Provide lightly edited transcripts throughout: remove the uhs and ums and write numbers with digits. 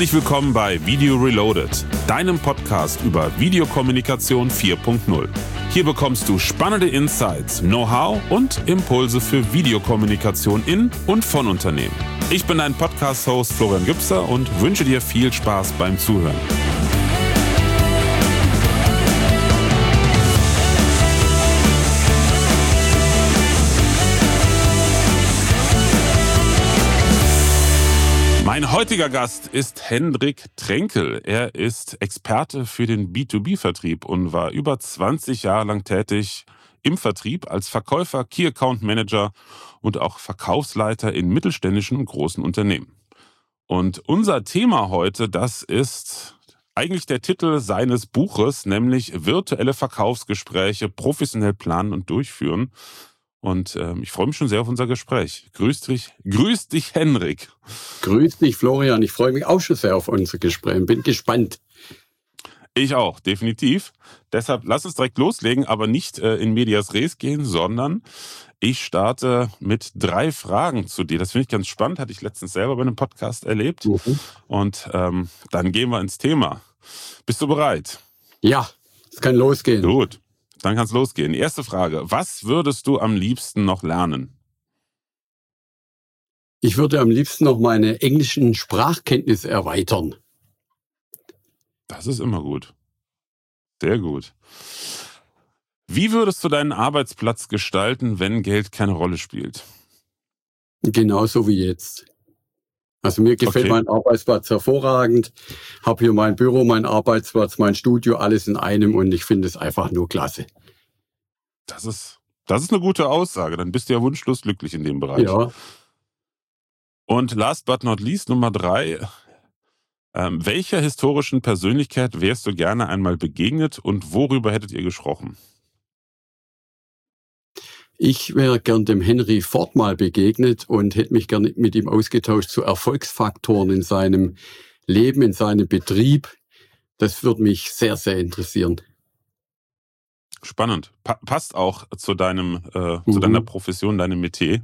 Herzlich willkommen bei Video Reloaded, deinem Podcast über Videokommunikation 4.0. Hier bekommst du spannende Insights, Know-how und Impulse für Videokommunikation in und von Unternehmen. Ich bin dein Podcast-Host Florian Gübser und wünsche dir viel Spaß beim Zuhören. Mein heutiger Gast ist Hendrik Tränkel. Er ist Experte für den B2B-Vertrieb und war über 20 Jahre lang tätig im Vertrieb als Verkäufer, Key Account Manager und auch Verkaufsleiter in mittelständischen und großen Unternehmen. Und unser Thema heute, das ist eigentlich der Titel seines Buches, nämlich virtuelle Verkaufsgespräche professionell planen und durchführen. Und ich freue mich schon sehr auf unser Gespräch. Grüß dich, Hendrik. Grüß dich, Florian. Ich freue mich auch schon sehr auf unser Gespräch und bin gespannt. Ich auch, definitiv. Deshalb lass uns direkt loslegen, aber nicht in medias res gehen, sondern ich starte mit 3 Fragen zu dir. Das finde ich ganz spannend, hatte ich letztens selber bei einem Podcast erlebt. Und dann gehen wir ins Thema. Bist du bereit? Ja, es kann losgehen. Gut. Dann kann es losgehen. Erste Frage. Was würdest du am liebsten noch lernen? Ich würde am liebsten noch meine englischen Sprachkenntnisse erweitern. Das ist immer gut. Sehr gut. Wie würdest du deinen Arbeitsplatz gestalten, wenn Geld keine Rolle spielt? Genauso wie jetzt. Also mir gefällt mein Arbeitsplatz hervorragend. Habe hier mein Büro, mein Arbeitsplatz, mein Studio, alles in einem und ich finde es einfach nur klasse. Das ist eine gute Aussage. Dann bist du ja wunschlos glücklich in dem Bereich. Ja. Und last but not least, Nummer 3. Welcher historischen Persönlichkeit wärst du gerne einmal begegnet und worüber hättet ihr gesprochen? Ich wäre gern dem Henry Ford mal begegnet und hätte mich gern mit ihm ausgetauscht zu Erfolgsfaktoren in seinem Leben, in seinem Betrieb. Das würde mich sehr, sehr interessieren. Spannend. Passt auch zu deiner Profession, deinem Metier.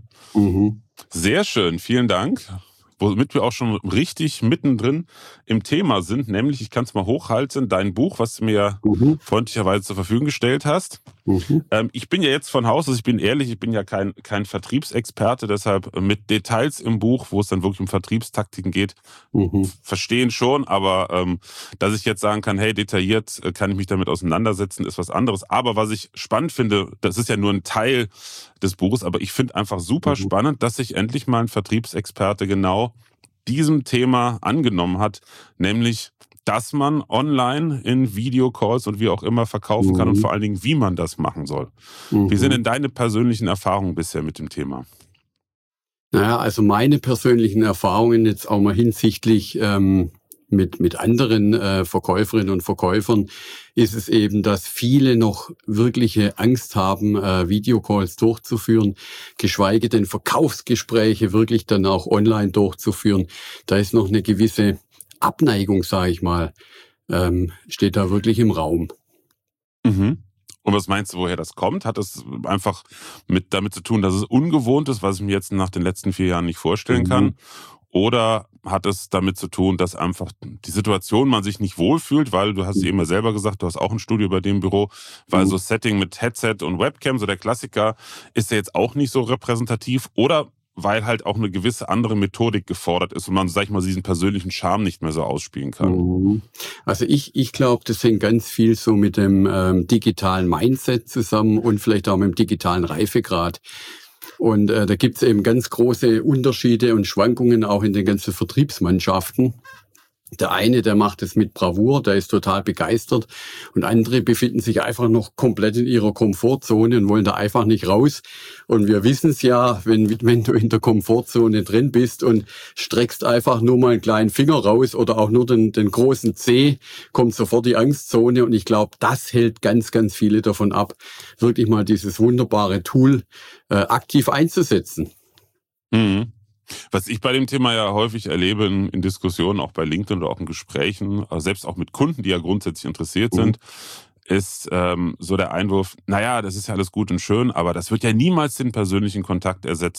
Sehr schön, vielen Dank. Womit wir auch schon richtig mittendrin im Thema sind, nämlich, ich kann es mal hochhalten, dein Buch, was du mir freundlicherweise zur Verfügung gestellt hast. Ich bin ja jetzt von Haus aus, ich bin ehrlich, ich bin ja kein Vertriebsexperte, deshalb mit Details im Buch, wo es dann wirklich um Vertriebstaktiken geht, verstehen schon, aber dass ich jetzt sagen kann, hey, detailliert kann ich mich damit auseinandersetzen, ist was anderes. Aber was ich spannend finde, das ist ja nur ein Teil des Buches, aber ich finde einfach super spannend, dass sich endlich mal ein Vertriebsexperte genau diesem Thema angenommen hat, nämlich, dass man online in Videocalls und wie auch immer verkaufen kann und vor allen Dingen, wie man das machen soll. Wie sind denn deine persönlichen Erfahrungen bisher mit dem Thema? Naja, also meine persönlichen Erfahrungen jetzt auch mal hinsichtlich mit anderen Verkäuferinnen und Verkäufern ist es eben, dass viele noch wirkliche Angst haben, Videocalls durchzuführen, geschweige denn Verkaufsgespräche wirklich dann auch online durchzuführen. Da ist noch eine gewisse Abneigung, sage ich mal, steht da wirklich im Raum. Und was meinst du, woher das kommt? Hat das einfach damit zu tun, dass es ungewohnt ist, was ich mir jetzt nach den letzten 4 Jahren nicht vorstellen kann? Oder hat es damit zu tun, dass einfach die Situation man sich nicht wohlfühlt, weil du hast eben ja selber gesagt, du hast auch ein Studio bei dem Büro, weil so Setting mit Headset und Webcam, so der Klassiker, ist ja jetzt auch nicht so repräsentativ, oder weil halt auch eine gewisse andere Methodik gefordert ist und man, sag ich mal, diesen persönlichen Charme nicht mehr so ausspielen kann. Also ich glaube, das hängt ganz viel so mit dem digitalen Mindset zusammen und vielleicht auch mit dem digitalen Reifegrad. Und da gibt es eben ganz große Unterschiede und Schwankungen auch in den ganzen Vertriebsmannschaften. Der eine, der macht es mit Bravour, der ist total begeistert, und andere befinden sich einfach noch komplett in ihrer Komfortzone und wollen da einfach nicht raus. Und wir wissen es ja, wenn du in der Komfortzone drin bist und streckst einfach nur mal einen kleinen Finger raus oder auch nur den großen Zeh, kommt sofort die Angstzone. Und ich glaube, das hält ganz, ganz viele davon ab, wirklich mal dieses wunderbare Tool aktiv einzusetzen. Was ich bei dem Thema ja häufig erlebe in Diskussionen, auch bei LinkedIn oder auch in Gesprächen, selbst auch mit Kunden, die ja grundsätzlich interessiert sind, ist so der Einwurf, naja, das ist ja alles gut und schön, aber das wird ja niemals den persönlichen Kontakt ersetzen.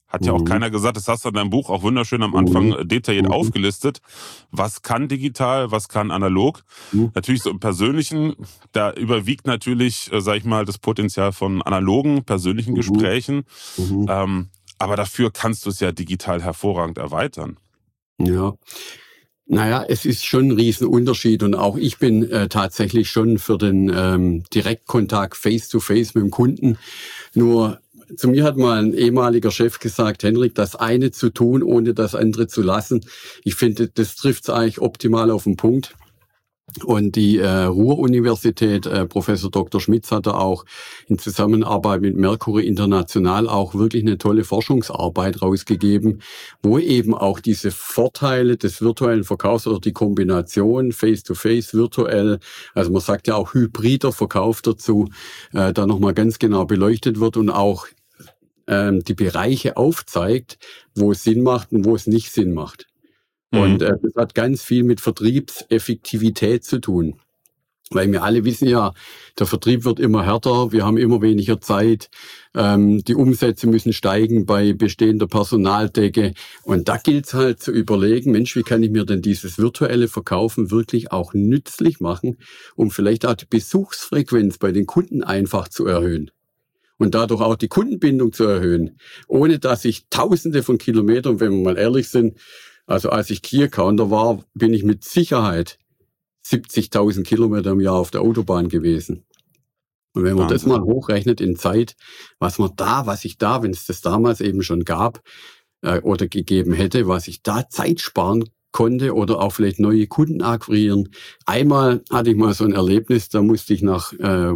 Hat ja auch keiner gesagt, das hast du in deinem Buch auch wunderschön am Anfang detailliert aufgelistet. Was kann digital, was kann analog? Natürlich so im Persönlichen, da überwiegt natürlich, sag ich mal, das Potenzial von analogen, persönlichen Gesprächen. Aber dafür kannst du es ja digital hervorragend erweitern. Ja. Naja, es ist schon ein Riesenunterschied und auch ich bin tatsächlich schon für den Direktkontakt face-to-face mit dem Kunden. Nur zu mir hat mal ein ehemaliger Chef gesagt, Henrik, das eine zu tun, ohne das andere zu lassen. Ich finde, das trifft es eigentlich optimal auf den Punkt. Und die Ruhr-Universität, Professor Dr. Schmitz hat da auch in Zusammenarbeit mit Mercury International auch wirklich eine tolle Forschungsarbeit rausgegeben, wo eben auch diese Vorteile des virtuellen Verkaufs oder die Kombination Face-to-Face, virtuell, also man sagt ja auch hybrider Verkauf dazu, da nochmal ganz genau beleuchtet wird und auch die Bereiche aufzeigt, wo es Sinn macht und wo es nicht Sinn macht. Und das hat ganz viel mit Vertriebseffektivität zu tun. Weil wir alle wissen ja, der Vertrieb wird immer härter, wir haben immer weniger Zeit, die Umsätze müssen steigen bei bestehender Personaldecke. Und da gilt es halt zu überlegen, Mensch, wie kann ich mir denn dieses virtuelle Verkaufen wirklich auch nützlich machen, um vielleicht auch die Besuchsfrequenz bei den Kunden einfach zu erhöhen. Und dadurch auch die Kundenbindung zu erhöhen, ohne dass ich Tausende von Kilometern, wenn wir mal ehrlich sind, also als ich Key-Accounter war, bin ich mit Sicherheit 70.000 Kilometer im Jahr auf der Autobahn gewesen. Und wenn man das mal hochrechnet in Zeit, was ich da, wenn es das damals eben schon gab oder gegeben hätte, was ich da Zeit sparen konnte oder auch vielleicht neue Kunden akquirieren. Einmal hatte ich mal so ein Erlebnis, da musste ich nach,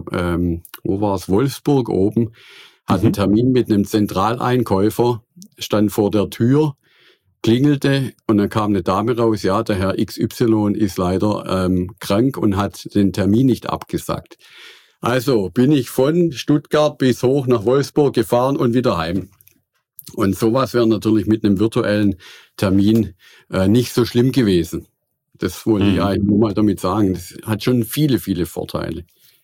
wo war es, Wolfsburg oben, hatte einen Termin mit einem Zentraleinkäufer, stand vor der Tür, klingelte und dann kam eine Dame raus, ja, der Herr XY ist leider krank und hat den Termin nicht abgesagt. Also bin ich von Stuttgart bis hoch nach Wolfsburg gefahren und wieder heim. Und sowas wäre natürlich mit einem virtuellen Termin nicht so schlimm gewesen. Das wollte ich eigentlich nur mal damit sagen. Das hat schon viele, viele Vorteile.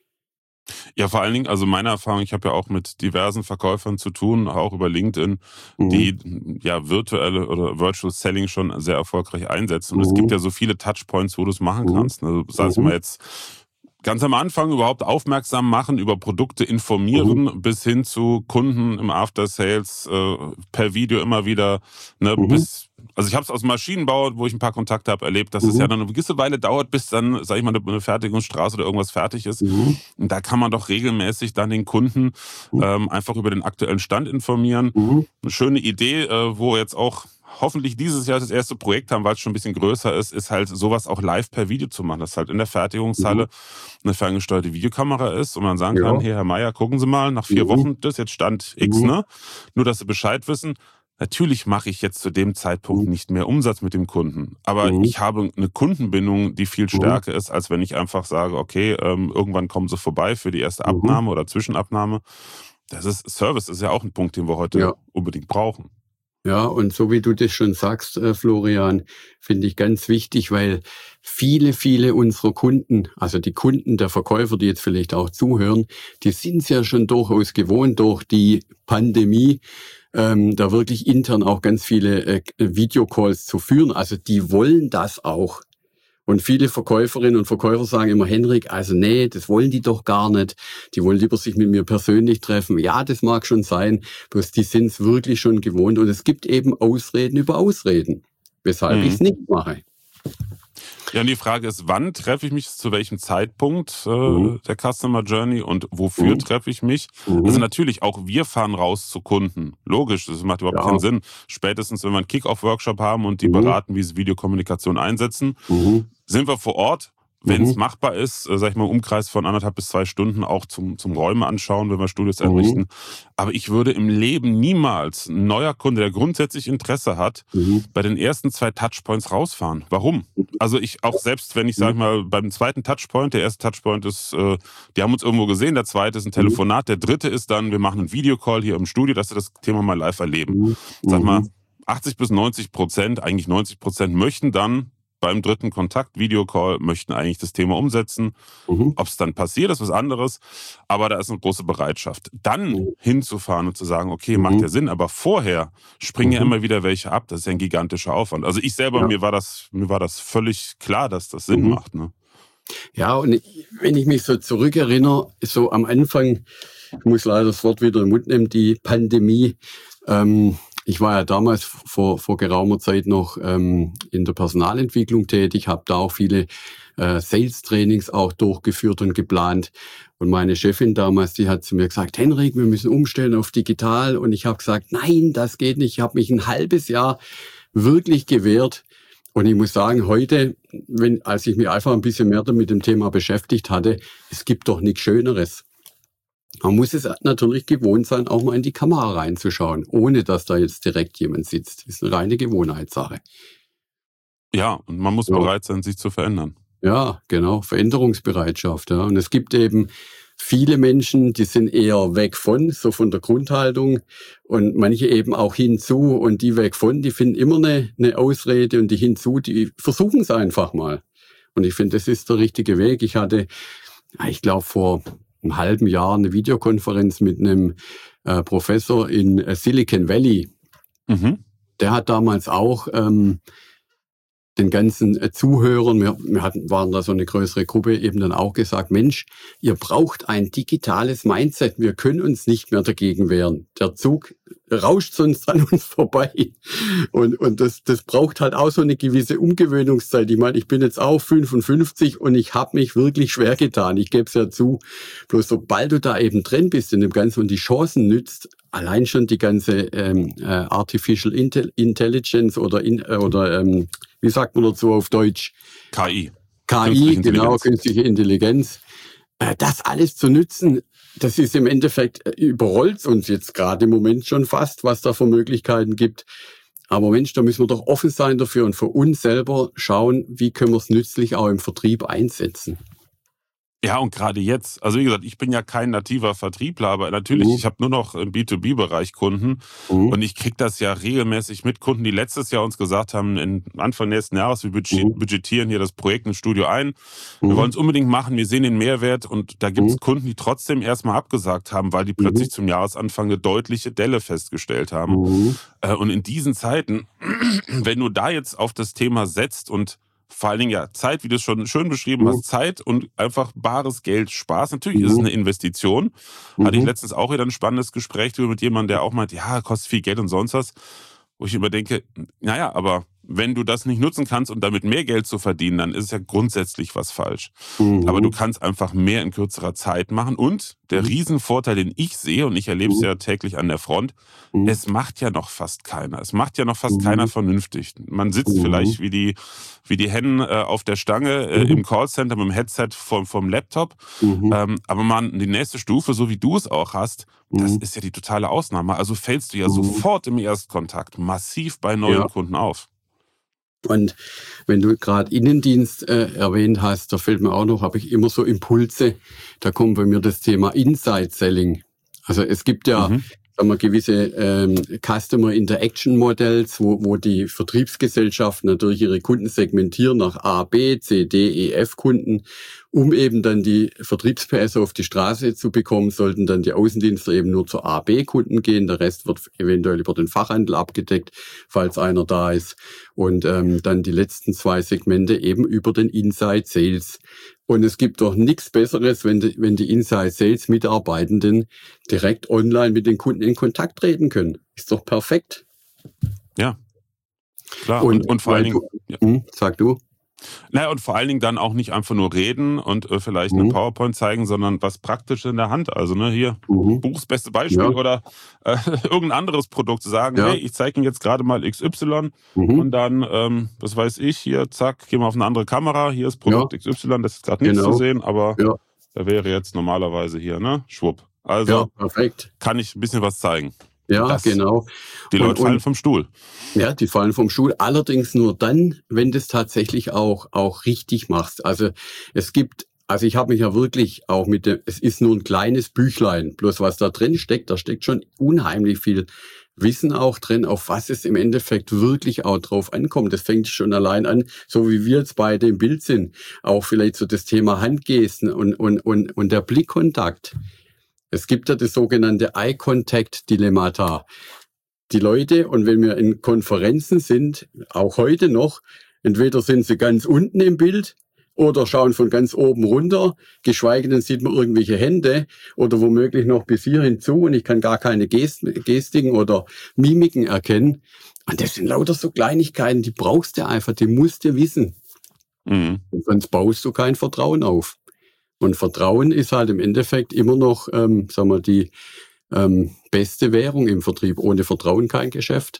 Ja, vor allen Dingen, also meine Erfahrung, ich habe ja auch mit diversen Verkäufern zu tun, auch über LinkedIn, die ja virtuelle oder Virtual Selling schon sehr erfolgreich einsetzen. Und es gibt ja so viele Touchpoints, wo du es machen kannst. Also sei es mal jetzt ganz am Anfang überhaupt aufmerksam machen, über Produkte informieren, bis hin zu Kunden im After Sales, per Video immer wieder, ne, also ich habe es aus Maschinenbau, wo ich ein paar Kontakte habe, erlebt, dass es ja dann eine gewisse Weile dauert, bis dann, sag ich mal, eine Fertigungsstraße oder irgendwas fertig ist. Und da kann man doch regelmäßig dann den Kunden einfach über den aktuellen Stand informieren. Eine schöne Idee, wo jetzt auch hoffentlich dieses Jahr das erste Projekt haben, weil es schon ein bisschen größer ist halt sowas auch live per Video zu machen, dass halt in der Fertigungshalle eine ferngesteuerte Videokamera ist und man sagen kann, hey, Herr Meier, gucken Sie mal, nach 4 Wochen, das ist jetzt Stand X, ne? Nur, dass Sie Bescheid wissen. Natürlich mache ich jetzt zu dem Zeitpunkt nicht mehr Umsatz mit dem Kunden, aber ich habe eine Kundenbindung, die viel stärker ist, als wenn ich einfach sage, okay, irgendwann kommen Sie vorbei für die erste Abnahme oder Zwischenabnahme. Service ist ja auch ein Punkt, den wir heute unbedingt brauchen. Ja, und so wie du das schon sagst, Florian, finde ich ganz wichtig, weil viele, viele unserer Kunden, also die Kunden der Verkäufer, die jetzt vielleicht auch zuhören, die sind es ja schon durchaus gewohnt durch die Pandemie, da wirklich intern auch ganz viele Videocalls zu führen. Also die wollen das auch. Und viele Verkäuferinnen und Verkäufer sagen immer, Henrik, also nee, das wollen die doch gar nicht. Die wollen lieber sich mit mir persönlich treffen. Ja, das mag schon sein, bloß die sind es wirklich schon gewohnt. Und es gibt eben Ausreden über Ausreden, weshalb ich es nicht mache. Ja, und die Frage ist, wann treffe ich mich, zu welchem Zeitpunkt der Customer Journey und wofür treffe ich mich? Also natürlich, auch wir fahren raus zu Kunden. Logisch, das macht überhaupt keinen Sinn. Spätestens, wenn wir einen Kick-Off-Workshop haben und die beraten, wie sie Videokommunikation einsetzen, sind wir vor Ort. Wenn es machbar ist, sag ich mal, im Umkreis von 1,5 bis 2 Stunden auch zum Räume anschauen, wenn wir Studios errichten. Aber ich würde im Leben niemals ein neuer Kunde, der grundsätzlich Interesse hat, bei den ersten 2 Touchpoints rausfahren. Warum? Also ich auch selbst, wenn ich, sag ich mal, beim zweiten Touchpoint, der erste Touchpoint ist, die haben uns irgendwo gesehen, der zweite ist ein Telefonat, der dritte ist dann, wir machen einen Videocall hier im Studio, dass wir das Thema mal live erleben. Sag mal, 80 bis 90%, eigentlich 90% möchten dann beim dritten Kontakt, Videocall, möchten eigentlich das Thema umsetzen. Ob es dann passiert, ist was anderes. Aber da ist eine große Bereitschaft. Dann hinzufahren und zu sagen, okay, macht ja Sinn, aber vorher springen ja immer wieder welche ab. Das ist ja ein gigantischer Aufwand. Also ich selber, mir war das völlig klar, dass das Sinn macht. Ne? Ja, und wenn ich mich so zurückerinnere, so am Anfang, ich muss leider das Wort wieder im Mund nehmen, die Pandemie. Ich war ja damals vor geraumer Zeit noch in der Personalentwicklung tätig, habe da auch viele Sales-Trainings auch durchgeführt und geplant. Und meine Chefin damals, die hat zu mir gesagt, Henrik, wir müssen umstellen auf digital. Und ich habe gesagt, nein, das geht nicht. Ich habe mich ein halbes Jahr wirklich gewehrt. Und ich muss sagen, heute, als ich mich einfach ein bisschen mehr mit dem Thema beschäftigt hatte, es gibt doch nichts Schöneres. Man muss es natürlich gewohnt sein, auch mal in die Kamera reinzuschauen, ohne dass da jetzt direkt jemand sitzt. Das ist eine reine Gewohnheitssache. Ja, und man muss bereit sein, sich zu verändern. Ja, genau, Veränderungsbereitschaft. Ja. Und es gibt eben viele Menschen, die sind eher weg von, so von der Grundhaltung, und manche eben auch hinzu, und die weg von, die finden immer eine Ausrede, und die hinzu, die versuchen es einfach mal. Und ich finde, das ist der richtige Weg. Ich hatte, ich glaube, vor einem halben Jahr eine Videokonferenz mit einem Professor in Silicon Valley. Der hat damals auch den ganzen Zuhörern, wir waren da so eine größere Gruppe, eben dann auch gesagt, Mensch, ihr braucht ein digitales Mindset, wir können uns nicht mehr dagegen wehren. Der Zug rauscht sonst an uns vorbei. Und das braucht halt auch so eine gewisse Umgewöhnungszeit. Ich meine, ich bin jetzt auch 55 und ich habe mich wirklich schwer getan. Ich gebe es ja zu. Bloß sobald du da eben drin bist in dem Ganzen und die Chancen nützt, allein schon die ganze Artificial Intelligence oder wie sagt man dazu auf Deutsch? KI. KI, genau, künstliche Intelligenz. Das alles zu nützen, das ist im Endeffekt, überrollt uns jetzt gerade im Moment schon fast, was da für Möglichkeiten gibt. Aber Mensch, da müssen wir doch offen sein dafür und für uns selber schauen, wie können wir es nützlich auch im Vertrieb einsetzen. Ja, und gerade jetzt, also wie gesagt, ich bin ja kein nativer Vertriebler, aber natürlich, ich habe nur noch im B2B-Bereich Kunden und ich kriege das ja regelmäßig mit Kunden, die letztes Jahr uns gesagt haben, Anfang nächsten Jahres, wir budgetieren hier das Projekt im Studio ein, wir wollen es unbedingt machen, wir sehen den Mehrwert, und da gibt es Kunden, die trotzdem erstmal abgesagt haben, weil die plötzlich zum Jahresanfang eine deutliche Delle festgestellt haben. Und in diesen Zeiten, wenn du da jetzt auf das Thema setzt und vor allen Dingen ja Zeit, wie du es schon schön beschrieben hast, Zeit und einfach bares Geld, Spaß. Natürlich ist es eine Investition. Hatte ich letztens auch wieder ein spannendes Gespräch mit jemandem, der auch meint, ja, kostet viel Geld und sonst was. Wo ich immer denke, naja, aber wenn du das nicht nutzen kannst, um damit mehr Geld zu verdienen, dann ist es ja grundsätzlich was falsch. Aber du kannst einfach mehr in kürzerer Zeit machen. Und der Riesenvorteil, den ich sehe, und ich erlebe es ja täglich an der Front, es macht ja noch fast keiner. Es macht ja noch fast keiner vernünftig. Man sitzt vielleicht wie die Hennen auf der Stange im Callcenter mit dem Headset vom Laptop. Aber die nächste Stufe, so wie du es auch hast, das ist ja die totale Ausnahme. Also fällst du ja sofort im Erstkontakt massiv bei neuen Kunden auf. Und wenn du gerade Innendienst erwähnt hast, da fällt mir auch noch, habe ich immer so Impulse, da kommt bei mir das Thema Inside Selling. Also es gibt ja sagen wir, gewisse Customer Interaction Models, wo die Vertriebsgesellschaften natürlich ihre Kunden segmentieren nach A, B, C, D, E, F Kunden. Um eben dann die Vertriebs-PS auf die Straße zu bekommen, sollten dann die Außendienste eben nur zu A, B-Kunden gehen. Der Rest wird eventuell über den Fachhandel abgedeckt, falls einer da ist. Und dann die letzten 2 Segmente eben über den Inside Sales. Und es gibt doch nichts Besseres, wenn die Inside Sales Mitarbeitenden direkt online mit den Kunden in Kontakt treten können. Ist doch perfekt. Ja, klar. Und vor allen Dingen... Sag du. Naja, und vor allen Dingen dann auch nicht einfach nur reden und vielleicht eine PowerPoint zeigen, sondern was praktisch in der Hand. Also hier, Buchs beste Beispiel oder irgendein anderes Produkt zu sagen, hey, ich zeige Ihnen jetzt gerade mal XY und dann, was weiß ich, hier, zack, gehen wir auf eine andere Kamera, hier ist Produkt XY, das ist gerade nichts zu sehen, aber da wäre jetzt normalerweise hier, ne, schwupp. Also perfekt. Kann ich ein bisschen was zeigen. Ja, genau. Die Leute fallen vom Stuhl. Ja, die fallen vom Stuhl. Allerdings nur dann, wenn du es tatsächlich auch richtig machst. Also ich habe mich ja wirklich auch es ist nur ein kleines Büchlein. Bloß was da drin steckt, da steckt schon unheimlich viel Wissen auch drin, auf was es im Endeffekt wirklich auch drauf ankommt. Das fängt schon allein an, so wie wir jetzt beide im Bild sind. Auch vielleicht so das Thema Handgesten und der Blickkontakt. Es gibt ja das sogenannte Eye-Contact-Dilemmata. Die Leute, und wenn wir in Konferenzen sind, auch heute noch, entweder sind sie ganz unten im Bild oder schauen von ganz oben runter, geschweige denn sieht man irgendwelche Hände oder womöglich noch bis hierhin zu und ich kann gar keine Gestiken oder Mimiken erkennen. Und das sind lauter so Kleinigkeiten, die brauchst du einfach, die musst du wissen. Und sonst baust du kein Vertrauen auf. Und Vertrauen ist halt im Endeffekt immer noch, die beste Währung im Vertrieb. Ohne Vertrauen kein Geschäft.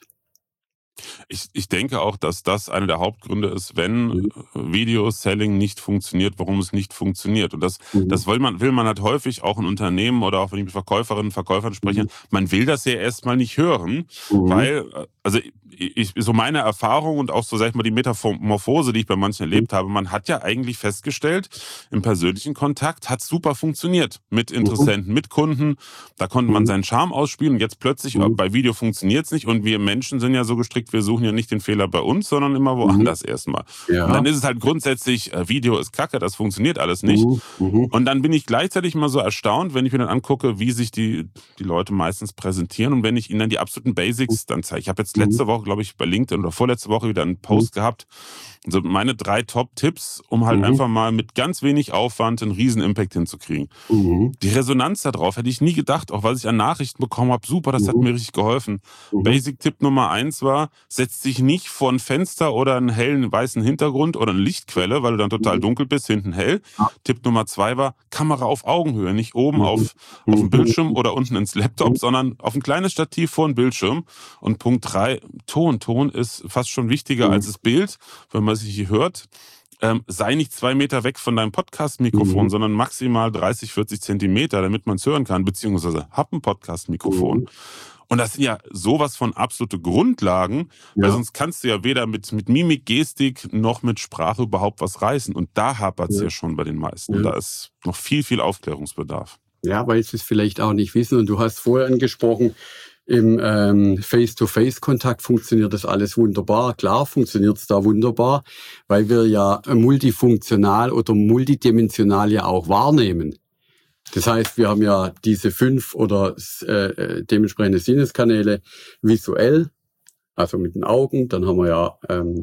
Ich denke auch, dass das einer der Hauptgründe ist, wenn Video-Selling nicht funktioniert, warum es nicht funktioniert. Und das will man halt häufig auch in Unternehmen oder auch wenn ich mit Verkäuferinnen und Verkäufern spreche, man will das ja erstmal nicht hören, weil, also so meine Erfahrung und auch so, sag ich mal, die Metamorphose, die ich bei manchen erlebt habe, man hat ja eigentlich festgestellt, im persönlichen Kontakt hat super funktioniert mit Interessenten, mit Kunden, da konnte man seinen Charme ausspielen und jetzt plötzlich bei Video funktioniert es nicht und wir Menschen sind ja so gestrickt, wir suchen ja nicht den Fehler bei uns, sondern immer woanders erstmal. Ja. Und dann ist es halt grundsätzlich, Video ist Kacke, das funktioniert alles nicht. Und dann bin ich gleichzeitig immer so erstaunt, wenn ich mir dann angucke, wie sich die Leute meistens präsentieren und wenn ich ihnen dann die absoluten Basics dann zeige. Ich habe jetzt letzte Woche, glaube ich, bei LinkedIn oder vorletzte Woche wieder einen Post gehabt. Also meine 3 Top-Tipps, um halt einfach mal mit ganz wenig Aufwand einen riesen Impact hinzukriegen. Die Resonanz darauf hätte ich nie gedacht, auch was ich an Nachrichten bekommen habe. Super, das hat mir richtig geholfen. Basic-Tipp Nummer 1 war, setz dich nicht vor ein Fenster oder einen hellen weißen Hintergrund oder eine Lichtquelle, weil du dann total dunkel bist, hinten hell. Tipp Nummer 2 war, Kamera auf Augenhöhe, nicht oben auf dem Bildschirm oder unten ins Laptop, sondern auf ein kleines Stativ vor dem Bildschirm. Und Punkt 3, Ton. Ton ist fast schon wichtiger als das Bild, wenn man sich hier hört. Sei nicht 2 Meter weg von deinem Podcast-Mikrofon, sondern maximal 30, 40 Zentimeter, damit man es hören kann, beziehungsweise hab ein Podcast-Mikrofon. Und das sind ja sowas von absolute Grundlagen, weil sonst kannst du ja weder mit Mimik, Gestik noch mit Sprache überhaupt was reißen. Und da hapert es ja schon bei den meisten. Und da ist noch viel, viel Aufklärungsbedarf. Ja, weil sie es vielleicht auch nicht wissen. Und du hast vorher angesprochen, im Face-to-Face-Kontakt funktioniert das alles wunderbar. Klar funktioniert es da wunderbar, weil wir ja multifunktional oder multidimensional ja auch wahrnehmen. Das heißt, wir haben ja diese 5 oder dementsprechende Sinneskanäle visuell, also mit den Augen. Dann haben wir ja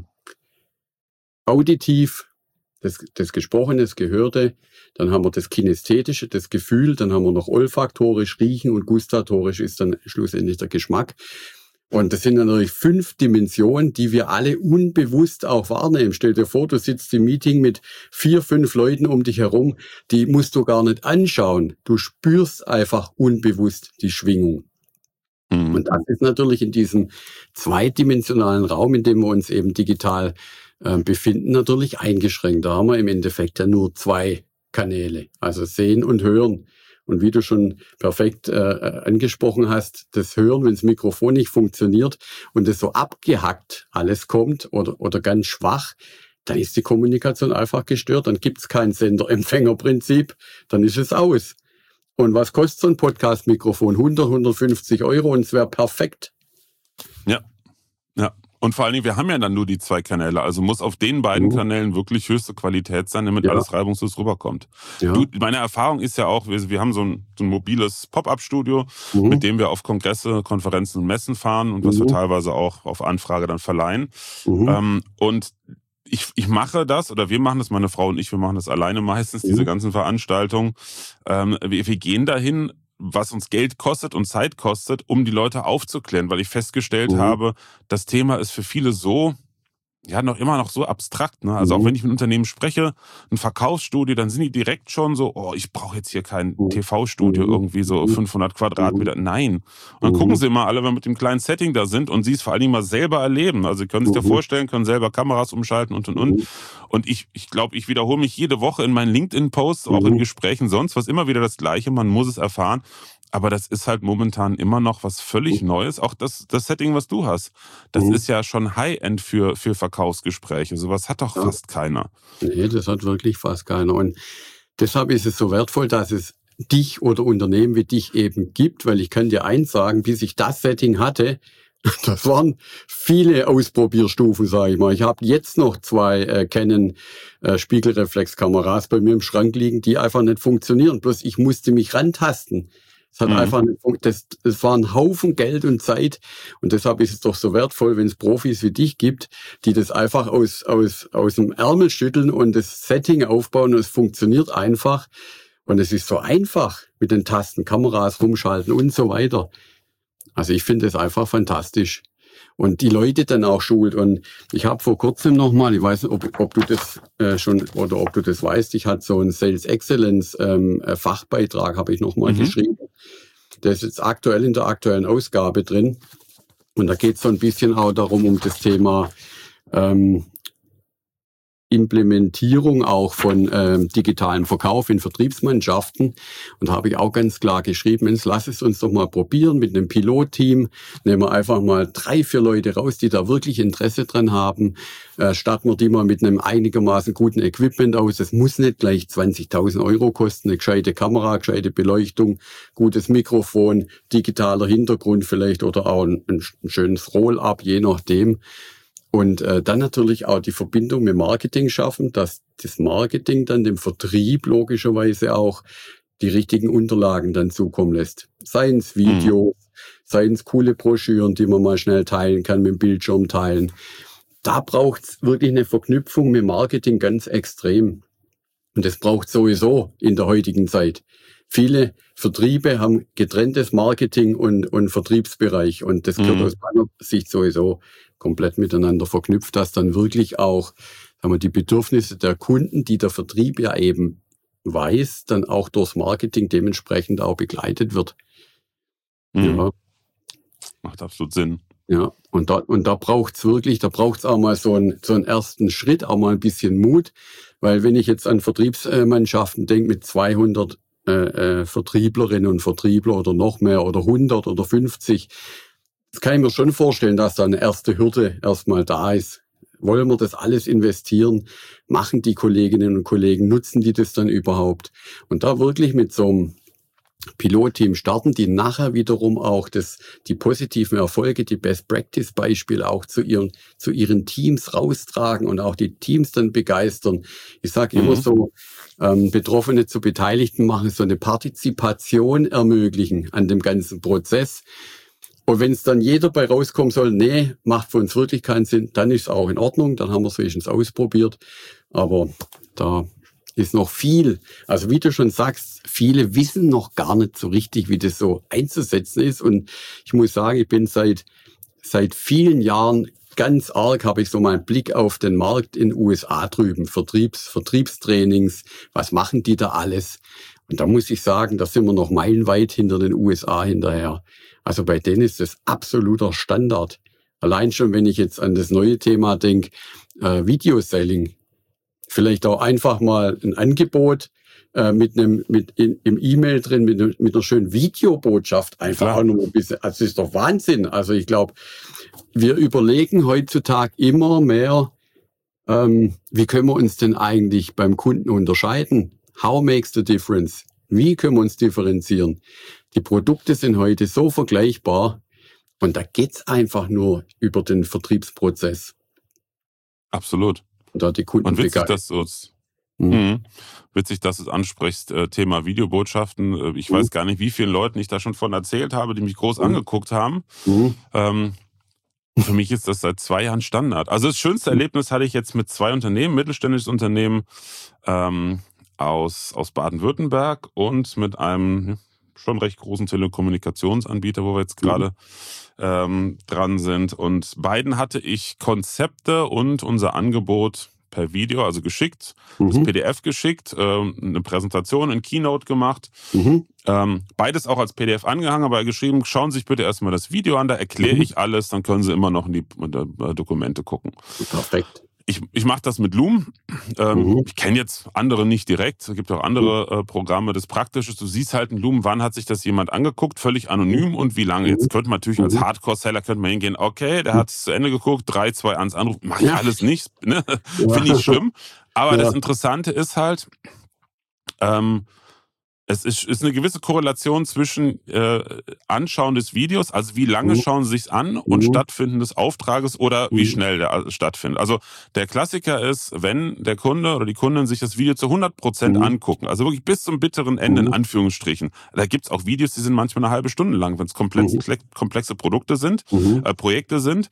auditiv, das Gesprochene, das Gehörte. Dann haben wir das Kinästhetische, das Gefühl. Dann haben wir noch olfaktorisch, riechen und gustatorisch ist dann schlussendlich der Geschmack. Und das sind natürlich 5 Dimensionen, die wir alle unbewusst auch wahrnehmen. Stell dir vor, du sitzt im Meeting mit 4, 5 Leuten um dich herum, die musst du gar nicht anschauen. Du spürst einfach unbewusst die Schwingung. Und das ist natürlich in diesem zweidimensionalen Raum, in dem wir uns eben digital befinden, natürlich eingeschränkt. Da haben wir im Endeffekt ja nur 2 Kanäle, also Sehen und Hören. Und wie du schon perfekt angesprochen hast, das Hören, wenn das Mikrofon nicht funktioniert und es so abgehackt alles kommt oder ganz schwach, dann ist die Kommunikation einfach gestört. Dann gibt es kein Sender-Empfänger-Prinzip, dann ist es aus. Und was kostet so ein Podcast-Mikrofon? 100, 150 € und es wäre perfekt. Ja. Und vor allen Dingen, wir haben ja dann nur die 2 Kanäle, also muss auf den beiden Kanälen wirklich höchste Qualität sein, damit alles reibungslos rüberkommt. Ja. Meine Erfahrung ist ja auch, wir haben so ein mobiles Pop-up-Studio, mit dem wir auf Kongresse, Konferenzen und Messen fahren und was wir teilweise auch auf Anfrage dann verleihen. Und ich mache das, oder wir machen das, meine Frau und ich, wir machen das alleine meistens, diese ganzen Veranstaltungen. Wir gehen dahin, was uns Geld kostet und Zeit kostet, um die Leute aufzuklären, weil ich festgestellt habe, das Thema ist für viele so, ja, immer noch so abstrakt, ne? Also auch wenn ich mit Unternehmen spreche, ein Verkaufsstudio, dann sind die direkt schon so, oh, ich brauche jetzt hier kein TV-Studio, irgendwie so 500 Quadratmeter. Nein. Und dann gucken sie immer alle, wenn wir mit dem kleinen Setting da sind und sie es vor allen Dingen mal selber erleben. Also sie können sich da vorstellen, können selber Kameras umschalten und. Und ich glaube, ich wiederhole mich jede Woche in meinen LinkedIn-Posts, auch in Gesprächen sonst, was immer wieder das Gleiche, man muss es erfahren. Aber das ist halt momentan immer noch was völlig Neues. Auch das Setting, was du hast, das ist ja schon High-End für Verkaufsgespräche. Sowas hat doch fast keiner. Nee, das hat wirklich fast keiner. Und deshalb ist es so wertvoll, dass es dich oder Unternehmen wie dich eben gibt, weil ich kann dir eins sagen, bis ich das Setting hatte, das waren viele Ausprobierstufen, sage ich mal. Ich habe jetzt noch 2 Canon Spiegelreflexkameras bei mir im Schrank liegen, die einfach nicht funktionieren. Bloß ich musste mich rantasten. Es hat einfach nicht das war ein Haufen Geld und Zeit. Und deshalb ist es doch so wertvoll, wenn es Profis wie dich gibt, die das einfach aus dem Ärmel schütteln und das Setting aufbauen und es funktioniert einfach. Und es ist so einfach mit den Tasten, Kameras rumschalten und so weiter. Also ich finde es einfach fantastisch. Und die Leute dann auch schult. Und ich habe vor kurzem nochmal, ich weiß nicht, ob du das schon oder ob du das weißt, ich hatte so einen Sales Excellence Fachbeitrag, habe ich nochmal geschrieben. Der ist jetzt aktuell in der aktuellen Ausgabe drin. Und da geht es so ein bisschen auch darum, um das Thema Implementierung auch von digitalem Verkauf in Vertriebsmannschaften. Und da habe ich auch ganz klar geschrieben, Mensch, lass es uns doch mal probieren mit einem Pilotteam. Nehmen wir einfach mal 3, 4 Leute raus, die da wirklich Interesse dran haben. Starten wir die mal mit einem einigermaßen guten Equipment aus. Das muss nicht gleich 20.000 € kosten. Eine gescheite Kamera, gescheite Beleuchtung, gutes Mikrofon, digitaler Hintergrund vielleicht oder auch ein schönes Roll-up, je nachdem. Und dann natürlich auch die Verbindung mit Marketing schaffen, dass das Marketing dann dem Vertrieb logischerweise auch die richtigen Unterlagen dann zukommen lässt. Seien es Videos, seien es coole Broschüren, die man mal schnell teilen kann, mit dem Bildschirm teilen. Da braucht es wirklich eine Verknüpfung mit Marketing ganz extrem. Und das braucht sowieso in der heutigen Zeit. Viele Vertriebe haben getrenntes Marketing und Vertriebsbereich. Und das gehört aus meiner Sicht sowieso komplett miteinander verknüpft, dass dann wirklich auch, sagen wir, die Bedürfnisse der Kunden, die der Vertrieb ja eben weiß, dann auch durchs Marketing dementsprechend auch begleitet wird. Ja. Macht absolut Sinn. Ja, und da braucht's wirklich, da braucht's auch mal so einen ersten Schritt, auch mal ein bisschen Mut, weil wenn ich jetzt an Vertriebsmannschaften denke mit 200 Vertrieblerinnen und Vertriebler oder noch mehr oder 100 oder 50, das kann ich mir schon vorstellen, dass da eine erste Hürde erstmal da ist. Wollen wir das alles investieren? Machen die Kolleginnen und Kollegen, nutzen die das dann überhaupt? Und da wirklich mit so einem Pilotteam starten, die nachher wiederum auch die positiven Erfolge, die Best-Practice-Beispiele auch zu ihren Teams raustragen und auch die Teams dann begeistern. Ich sage immer so, Betroffene zu Beteiligten machen, so eine Partizipation ermöglichen an dem ganzen Prozess. Und wenn es dann jeder bei rauskommen soll, nee, macht für uns wirklich keinen Sinn, dann ist es auch in Ordnung, dann haben wir es wenigstens ausprobiert. Aber da ist noch viel. Also wie du schon sagst, viele wissen noch gar nicht so richtig, wie das so einzusetzen ist. Und ich muss sagen, ich bin seit vielen Jahren ganz arg, habe ich so meinen Blick auf den Markt in den USA drüben, Vertriebstrainings, was machen die da alles? Und da muss ich sagen, da sind wir noch meilenweit hinter den USA hinterher. Also bei denen ist das absoluter Standard. Allein schon, wenn ich jetzt an das neue Thema denke, Video-Selling. Vielleicht auch einfach mal ein Angebot im E-Mail drin, mit einer schönen Videobotschaft einfach auch noch ein bisschen. Also das ist doch Wahnsinn. Also ich glaube, wir überlegen heutzutage immer mehr, wie können wir uns denn eigentlich beim Kunden unterscheiden? How makes the difference? Wie können wir uns differenzieren? Die Produkte sind heute so vergleichbar und da geht's einfach nur über den Vertriebsprozess. Absolut. Und da die Kunden und witzig, dass du es ansprichst, Thema Videobotschaften. Ich weiß gar nicht, wie vielen Leuten ich da schon von erzählt habe, die mich groß angeguckt haben. Für mich ist das seit 2 Jahren Standard. Also das schönste Erlebnis hatte ich jetzt mit 2 Unternehmen, mittelständisches Unternehmen aus Baden-Württemberg und mit einem schon recht großen Telekommunikationsanbieter, wo wir jetzt gerade dran sind. Und beiden hatte ich Konzepte und unser Angebot per Video, also geschickt, das PDF geschickt, eine Präsentation in Keynote gemacht. Beides auch als PDF angehangen, aber geschrieben, schauen Sie sich bitte erstmal das Video an, da erkläre ich alles, dann können Sie immer noch in die Dokumente gucken. Perfekt. Ich mache das mit Loom. Ich kenne jetzt andere nicht direkt. Es gibt auch andere Programme. Das Praktische ist, du siehst halt in Loom, wann hat sich das jemand angeguckt, völlig anonym und wie lange. Jetzt könnte man natürlich als Hardcore-Seller hingehen, okay, der hat es zu Ende geguckt, 3, 2, 1 Anruf. Mache ich alles nicht. Ne? Finde ich schlimm. Aber das Interessante ist halt, Es ist eine gewisse Korrelation zwischen Anschauen des Videos, also wie lange schauen sie sich's an, und Stattfinden des Auftrages oder wie schnell der stattfindet. Also der Klassiker ist, wenn der Kunde oder die Kundin sich das Video zu 100% angucken, also wirklich bis zum bitteren Ende in Anführungsstrichen. Da gibt's auch Videos, die sind manchmal eine halbe Stunde lang, wenn es komplexe Produkte sind, Projekte sind.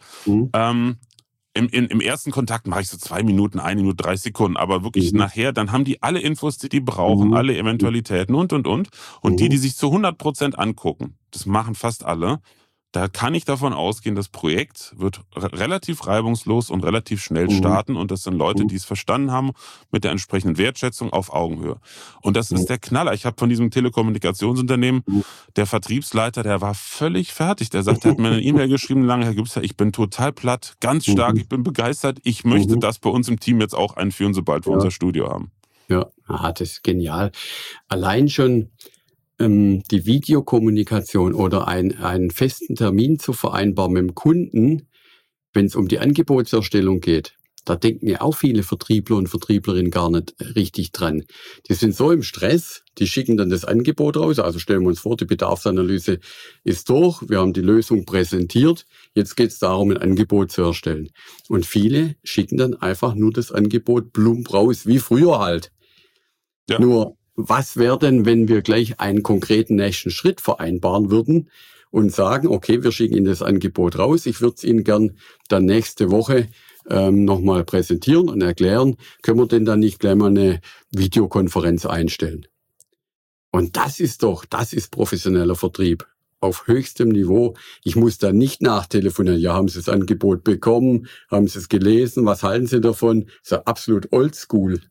Im ersten Kontakt mache ich so 2 Minuten, 1 Minute, 30 Sekunden, aber wirklich nachher, dann haben die alle Infos, die brauchen, alle Eventualitäten und. Und die sich zu 100% angucken, das machen fast alle, da kann ich davon ausgehen, das Projekt wird relativ reibungslos und relativ schnell starten, und das sind Leute, die es verstanden haben, mit der entsprechenden Wertschätzung auf Augenhöhe. Und das ist der Knaller. Ich habe von diesem Telekommunikationsunternehmen, der Vertriebsleiter, der war völlig fertig. Der sagt, er hat mir eine E-Mail geschrieben, lange, Herr Gübster, ich bin total platt, ganz stark, ich bin begeistert, ich möchte das bei uns im Team jetzt auch einführen, sobald wir unser Studio haben. Ja, das ist genial. Allein schon die Videokommunikation oder einen festen Termin zu vereinbaren mit dem Kunden, wenn es um die Angebotserstellung geht, da denken ja auch viele Vertriebler und Vertrieblerinnen gar nicht richtig dran. Die sind so im Stress, die schicken dann das Angebot raus. Also stellen wir uns vor, die Bedarfsanalyse ist durch, wir haben die Lösung präsentiert, jetzt geht es darum, ein Angebot zu erstellen. Und viele schicken dann einfach nur das Angebot plump raus, wie früher halt. Ja. Nur, was wäre denn, wenn wir gleich einen konkreten nächsten Schritt vereinbaren würden und sagen, okay, wir schicken Ihnen das Angebot raus, ich würde es Ihnen gern dann nächste Woche nochmal präsentieren und erklären, können wir denn dann nicht gleich mal eine Videokonferenz einstellen? Und das ist professioneller Vertrieb auf höchstem Niveau. Ich muss da nicht nachtelefonieren. Ja, haben Sie das Angebot bekommen? Haben Sie es gelesen? Was halten Sie davon? Das ist ja absolut oldschool.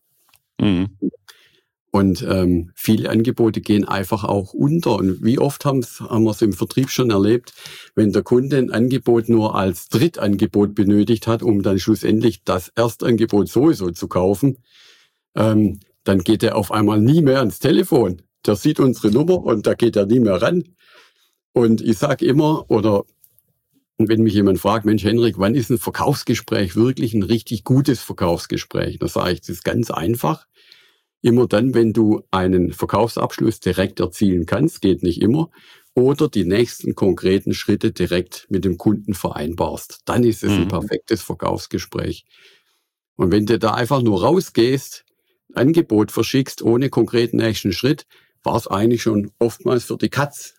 Und viele Angebote gehen einfach auch unter. Und wie oft haben wir es im Vertrieb schon erlebt, wenn der Kunde ein Angebot nur als Drittangebot benötigt hat, um dann schlussendlich das Erstangebot sowieso zu kaufen, dann geht er auf einmal nie mehr ans Telefon. Der sieht unsere Nummer und da geht er nie mehr ran. Und ich sage immer, oder wenn mich jemand fragt, Mensch Henrik, wann ist ein Verkaufsgespräch wirklich ein richtig gutes Verkaufsgespräch? Da sage ich, das ist ganz einfach. Immer dann, wenn du einen Verkaufsabschluss direkt erzielen kannst, geht nicht immer, oder die nächsten konkreten Schritte direkt mit dem Kunden vereinbarst. Dann ist es ein perfektes Verkaufsgespräch. Und wenn du da einfach nur rausgehst, Angebot verschickst, ohne konkreten nächsten Schritt, war es eigentlich schon oftmals für die Katz.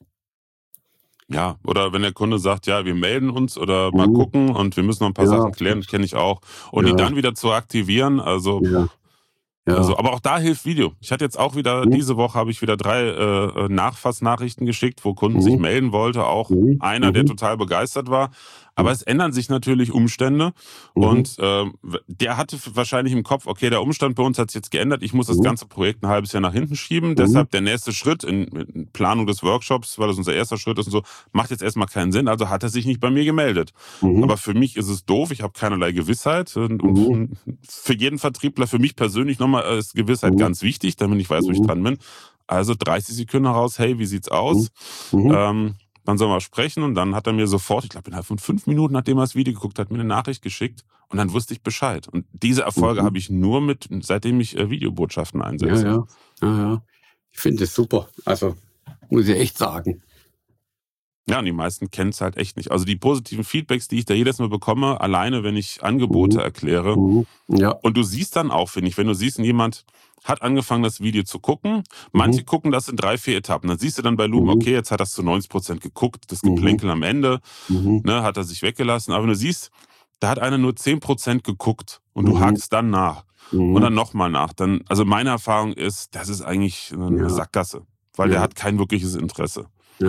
Ja, oder wenn der Kunde sagt, ja, wir melden uns oder mal gucken und wir müssen noch ein paar Sachen klären, das kenne ich auch. Und die dann wieder zu aktivieren, also... Ja. Also, aber auch da hilft Video. Ich hatte jetzt auch wieder, diese Woche habe ich wieder 3 Nachfassnachrichten geschickt, wo Kunden sich melden wollte. Auch einer, der total begeistert war. Aber es ändern sich natürlich Umstände. Und der hatte wahrscheinlich im Kopf, okay, der Umstand bei uns hat sich jetzt geändert. Ich muss das ganze Projekt ein halbes Jahr nach hinten schieben. Deshalb der nächste Schritt in Planung des Workshops, weil das unser erster Schritt ist und so, macht jetzt erstmal keinen Sinn. Also hat er sich nicht bei mir gemeldet. Aber für mich ist es doof. Ich habe keinerlei Gewissheit. Und für jeden Vertriebler, für mich persönlich nochmal, ist Gewissheit ganz wichtig, damit ich weiß, wo ich dran bin. Also 30 Sekunden raus, hey, wie sieht's aus? Wann sollen wir sprechen? Und dann hat er mir sofort, ich glaube innerhalb von 5 Minuten, nachdem er das Video geguckt hat, mir eine Nachricht geschickt. Und dann wusste ich Bescheid. Und diese Erfolge habe ich nur seitdem ich Videobotschaften einsetze. Ja. Ich finde es super. Also, muss ich echt sagen. Ja, und die meisten kennen es halt echt nicht. Also die positiven Feedbacks, die ich da jedes Mal bekomme, alleine, wenn ich Angebote erkläre. Ja. Und du siehst dann auch, finde ich, wenn du siehst, jemand hat angefangen, das Video zu gucken. Manche gucken das in 3, 4 Etappen. Dann siehst du dann bei Lumen, okay, jetzt hat er es zu 90% geguckt. Das Geplänkel am Ende, hat er sich weggelassen. Aber wenn du siehst, da hat einer nur 10% geguckt und du hakst dann nach. Und dann nochmal nach. Dann, also meine Erfahrung ist, das ist eigentlich eine Sackgasse. Weil der hat kein wirkliches Interesse.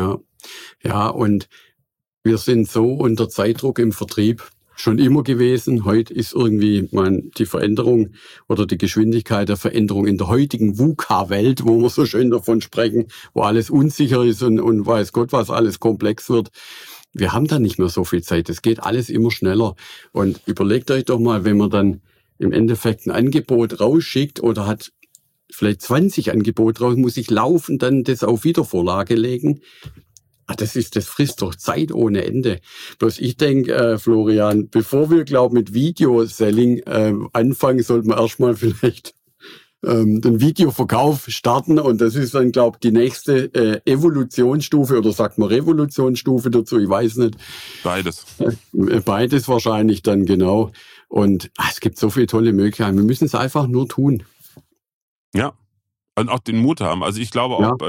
Ja, und wir sind so unter Zeitdruck im Vertrieb schon immer gewesen. Heute ist irgendwie die Veränderung oder die Geschwindigkeit der Veränderung in der heutigen VUCA-Welt, wo wir so schön davon sprechen, wo alles unsicher ist und weiß Gott, was alles komplex wird. Wir haben da nicht mehr so viel Zeit. Es geht alles immer schneller. Und überlegt euch doch mal, wenn man dann im Endeffekt ein Angebot rausschickt oder hat vielleicht 20 Angebote raus, muss ich laufend dann das auf Wiedervorlage legen. Das frisst doch Zeit ohne Ende. Bloß ich denke, Florian, bevor wir, mit Video-Selling anfangen, sollten wir erstmal vielleicht den Videoverkauf starten und das ist dann, glaube ich, die nächste Evolutionsstufe oder sagt man Revolutionsstufe dazu, ich weiß nicht. Beides. Beides wahrscheinlich dann, genau. Und es gibt so viele tolle Möglichkeiten. Wir müssen es einfach nur tun. Ja, und auch den Mut haben. Also ich glaube auch,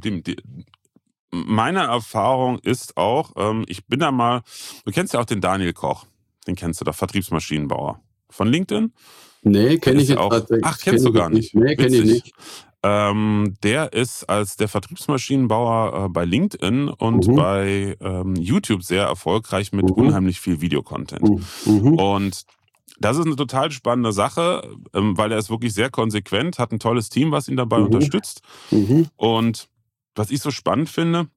meine Erfahrung ist auch, ich bin da mal, du kennst ja auch den Daniel Koch, den kennst du, der Vertriebsmaschinenbauer von LinkedIn. Nee, kenne ich jetzt auch. Ach, kennst du gar nicht? Nee, kenne ich nicht. Der ist als der Vertriebsmaschinenbauer bei LinkedIn und bei YouTube sehr erfolgreich mit unheimlich viel Videocontent. Und das ist eine total spannende Sache, weil er ist wirklich sehr konsequent, hat ein tolles Team, was ihn dabei unterstützt. Und was ich so spannend finde,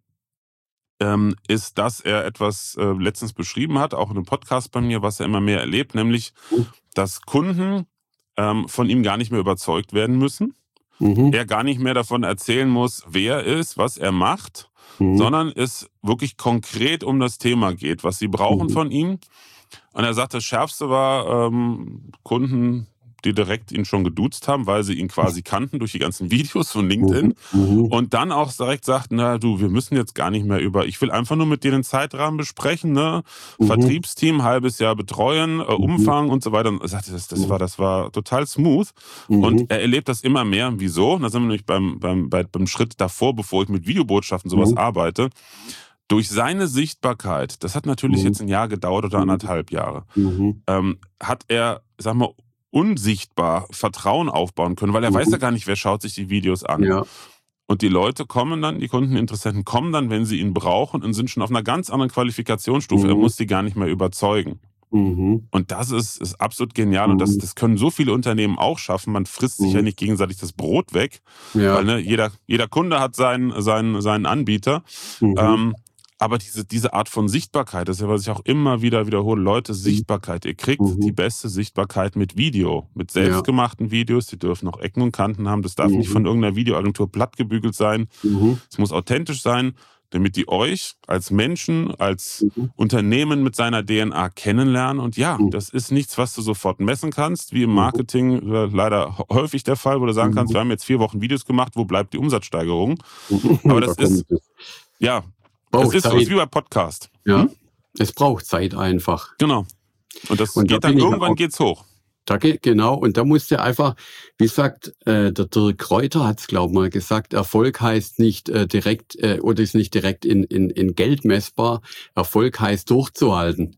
ist, dass er etwas letztens beschrieben hat, auch in einem Podcast bei mir, was er immer mehr erlebt, nämlich, dass Kunden von ihm gar nicht mehr überzeugt werden müssen. Er gar nicht mehr davon erzählen muss, wer er ist, was er macht, sondern es wirklich konkret um das Thema geht, was sie brauchen von ihm. Und er sagt, das Schärfste war Kunden, die direkt ihn schon geduzt haben, weil sie ihn quasi kannten durch die ganzen Videos von LinkedIn. Und dann auch direkt sagten, na du, wir müssen jetzt gar nicht mehr ich will einfach nur mit dir den Zeitrahmen besprechen, ne? Vertriebsteam, halbes Jahr betreuen, Umfang und so weiter. Und er sagte, das war total smooth. Und er erlebt das immer mehr. Wieso? Und da sind wir nämlich beim Schritt davor, bevor ich mit Videobotschaften sowas arbeite. Durch seine Sichtbarkeit, das hat natürlich jetzt ein Jahr gedauert oder 1,5 Jahre, hat er, sag mal, unsichtbar Vertrauen aufbauen können, weil er weiß ja gar nicht, wer schaut sich die Videos an. Ja. Und die Leute kommen dann, die Kundeninteressenten kommen dann, wenn sie ihn brauchen und sind schon auf einer ganz anderen Qualifikationsstufe. Er muss sie gar nicht mehr überzeugen. Und das ist absolut genial und das können so viele Unternehmen auch schaffen. Man frisst sich ja nicht gegenseitig das Brot weg, weil ne, jeder Kunde hat seinen Anbieter. Aber diese Art von Sichtbarkeit, das ist ja, was ich auch immer wieder wiederhole, Leute, Sichtbarkeit. Ihr kriegt die beste Sichtbarkeit mit Video, mit selbstgemachten Videos. Die dürfen auch Ecken und Kanten haben. Das darf nicht von irgendeiner Videoagentur plattgebügelt sein. Es muss authentisch sein, damit die euch als Menschen, als Unternehmen mit seiner DNA kennenlernen. Und ja, das ist nichts, was du sofort messen kannst, wie im Marketing leider häufig der Fall, wo du sagen kannst, wir haben jetzt 4 Wochen Videos gemacht, wo bleibt die Umsatzsteigerung? Aber das ist, ja, es ist so, es ist wie bei Podcast. Ja, es braucht Zeit einfach. Genau. Und das geht dann, irgendwann geht's hoch. Genau, und da musst du einfach, wie sagt, der Dirk Kräuter hat es, glaube ich, mal gesagt, Erfolg heißt nicht direkt oder ist nicht direkt in Geld messbar. Erfolg heißt durchzuhalten.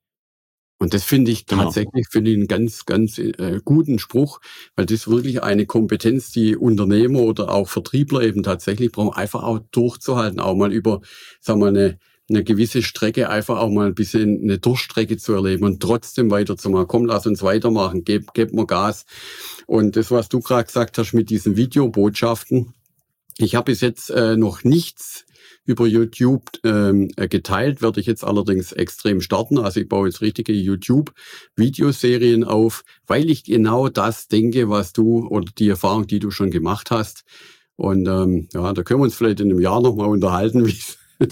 Und das finde ich tatsächlich einen ganz, ganz guten Spruch, weil das ist wirklich eine Kompetenz, die Unternehmer oder auch Vertriebler eben tatsächlich brauchen, einfach auch durchzuhalten, auch mal über, sagen wir mal, eine gewisse Strecke einfach auch mal ein bisschen eine Durchstrecke zu erleben und trotzdem weiterzumachen. Komm, lass uns weitermachen, gib mir Gas. Und das, was du gerade gesagt hast mit diesen Videobotschaften, ich habe bis jetzt noch nichts über YouTube geteilt, werde ich jetzt allerdings extrem starten. Also ich baue jetzt richtige YouTube-Videoserien auf, weil ich genau das denke, was du oder die Erfahrung, die du schon gemacht hast. Und da können wir uns vielleicht in einem Jahr nochmal unterhalten, wie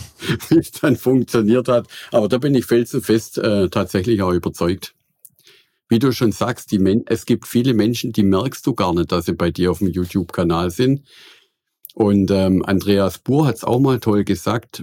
es dann funktioniert hat. Aber da bin ich felsenfest tatsächlich auch überzeugt. Wie du schon sagst, es gibt viele Menschen, die merkst du gar nicht, dass sie bei dir auf dem YouTube-Kanal sind. Und Andreas Buhr hat es auch mal toll gesagt,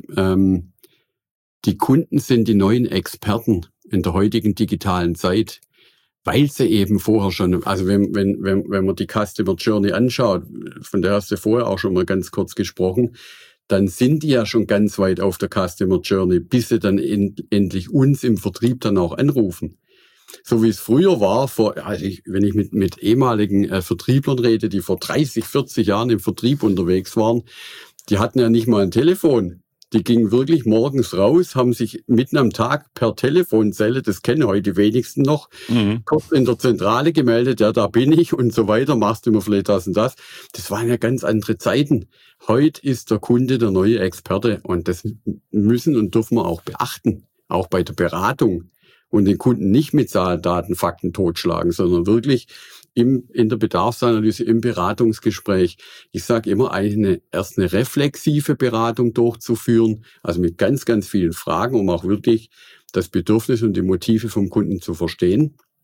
die Kunden sind die neuen Experten in der heutigen digitalen Zeit, weil sie eben vorher schon, also wenn man die Customer Journey anschaut, von der hast du vorher auch schon mal ganz kurz gesprochen, dann sind die ja schon ganz weit auf der Customer Journey, bis sie dann endlich uns im Vertrieb dann auch anrufen. So wie es früher war, wenn ich mit ehemaligen Vertrieblern rede, die vor 30, 40 Jahren im Vertrieb unterwegs waren, die hatten ja nicht mal ein Telefon. Die gingen wirklich morgens raus, haben sich mitten am Tag per Telefonzelle, das kennen heute die wenigsten noch, kurz in der Zentrale gemeldet, ja, da bin ich und so weiter, machst du mir vielleicht das und das. Das waren ja ganz andere Zeiten. Heute ist der Kunde der neue Experte und das müssen und dürfen wir auch beachten, auch bei der Beratung. Und den Kunden nicht mit Zahlen, Daten, Fakten totschlagen, sondern wirklich in der Bedarfsanalyse, im Beratungsgespräch. Ich sage immer, erst eine reflexive Beratung durchzuführen, also mit ganz, ganz vielen Fragen, um auch wirklich das Bedürfnis und die Motive vom Kunden zu verstehen.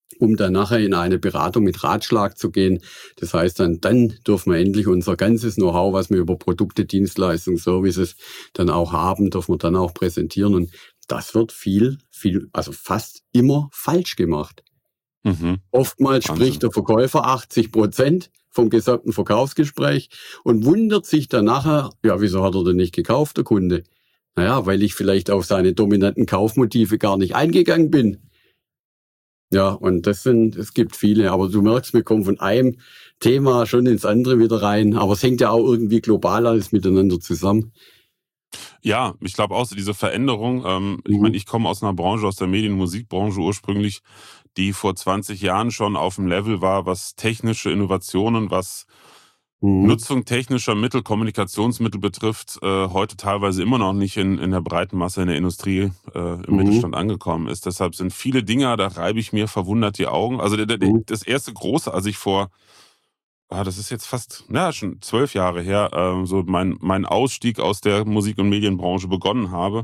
um dann nachher in eine Beratung mit Ratschlag zu gehen. Das heißt, dann dürfen wir endlich unser ganzes Know-how, was wir über Produkte, Dienstleistungen, Services dann auch haben, dürfen wir dann auch präsentieren. Und das wird also fast immer falsch gemacht. Oftmals spricht der Verkäufer 80% vom gesamten Verkaufsgespräch und wundert sich dann nachher, ja, wieso hat er denn nicht gekauft, der Kunde? Naja, weil ich vielleicht auf seine dominanten Kaufmotive gar nicht eingegangen bin. Ja, und es gibt viele, aber du merkst, wir kommen von einem Thema schon ins andere wieder rein, aber es hängt ja auch irgendwie global alles miteinander zusammen. Ja, ich glaube auch so diese Veränderung, ich meine, ich komme aus einer Branche, aus der Medien- und Musikbranche ursprünglich, die vor 20 Jahren schon auf dem Level war, was technische Innovationen, was Nutzung technischer Mittel, Kommunikationsmittel betrifft, heute teilweise immer noch nicht in der breiten Masse in der Industrie, im Mittelstand angekommen ist. Deshalb sind viele Dinge, da reibe ich mir verwundert die Augen. Also das erste große, als ich das ist jetzt fast, schon 12 Jahre her, so mein Ausstieg aus der Musik- und Medienbranche begonnen habe.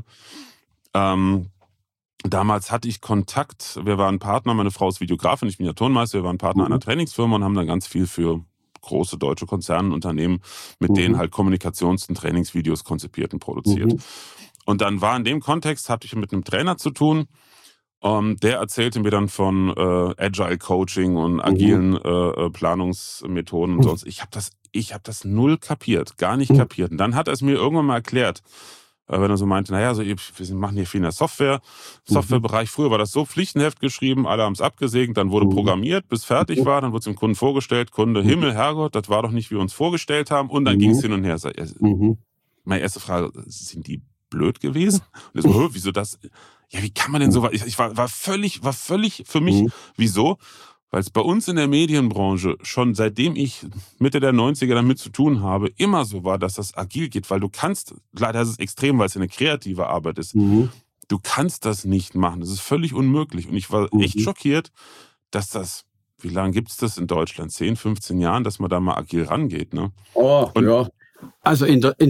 Damals hatte ich Kontakt, wir waren Partner, meine Frau ist Videografin, ich bin ja Tonmeister, wir waren Partner einer Trainingsfirma und haben dann ganz viel für große deutsche Konzerne und Unternehmen, mit denen halt Kommunikations- und Trainingsvideos konzipiert und produziert. Und dann war in dem Kontext, hatte ich mit einem Trainer zu tun, der erzählte mir dann von Agile Coaching und agilen Planungsmethoden und sonst. Ich hab das null kapiert, gar nicht kapiert. Und dann hat er es mir irgendwann mal erklärt, wenn er so meinte, wir machen hier viel in der Softwarebereich. Früher war das so, Pflichtenheft geschrieben, alle haben es abgesegnet, dann wurde programmiert, bis fertig war, dann wurde es dem Kunden vorgestellt, Kunde, Himmel, Herrgott, das war doch nicht, wie wir uns vorgestellt haben, und dann ging es hin und her. Meine erste Frage, sind die blöd gewesen? Und er so, wieso das? Ja, wie kann man denn so? Ich war völlig für mich, wieso? Weil es bei uns in der Medienbranche schon seitdem ich Mitte der 90er damit zu tun habe, immer so war, dass das agil geht, weil du kannst, leider ist es extrem, weil es eine kreative Arbeit ist, du kannst das nicht machen, das ist völlig unmöglich. Und ich war echt schockiert, dass das, wie lange gibt es das in Deutschland? 10, 15 Jahren, dass man da mal agil rangeht, ne? Ja. Also in der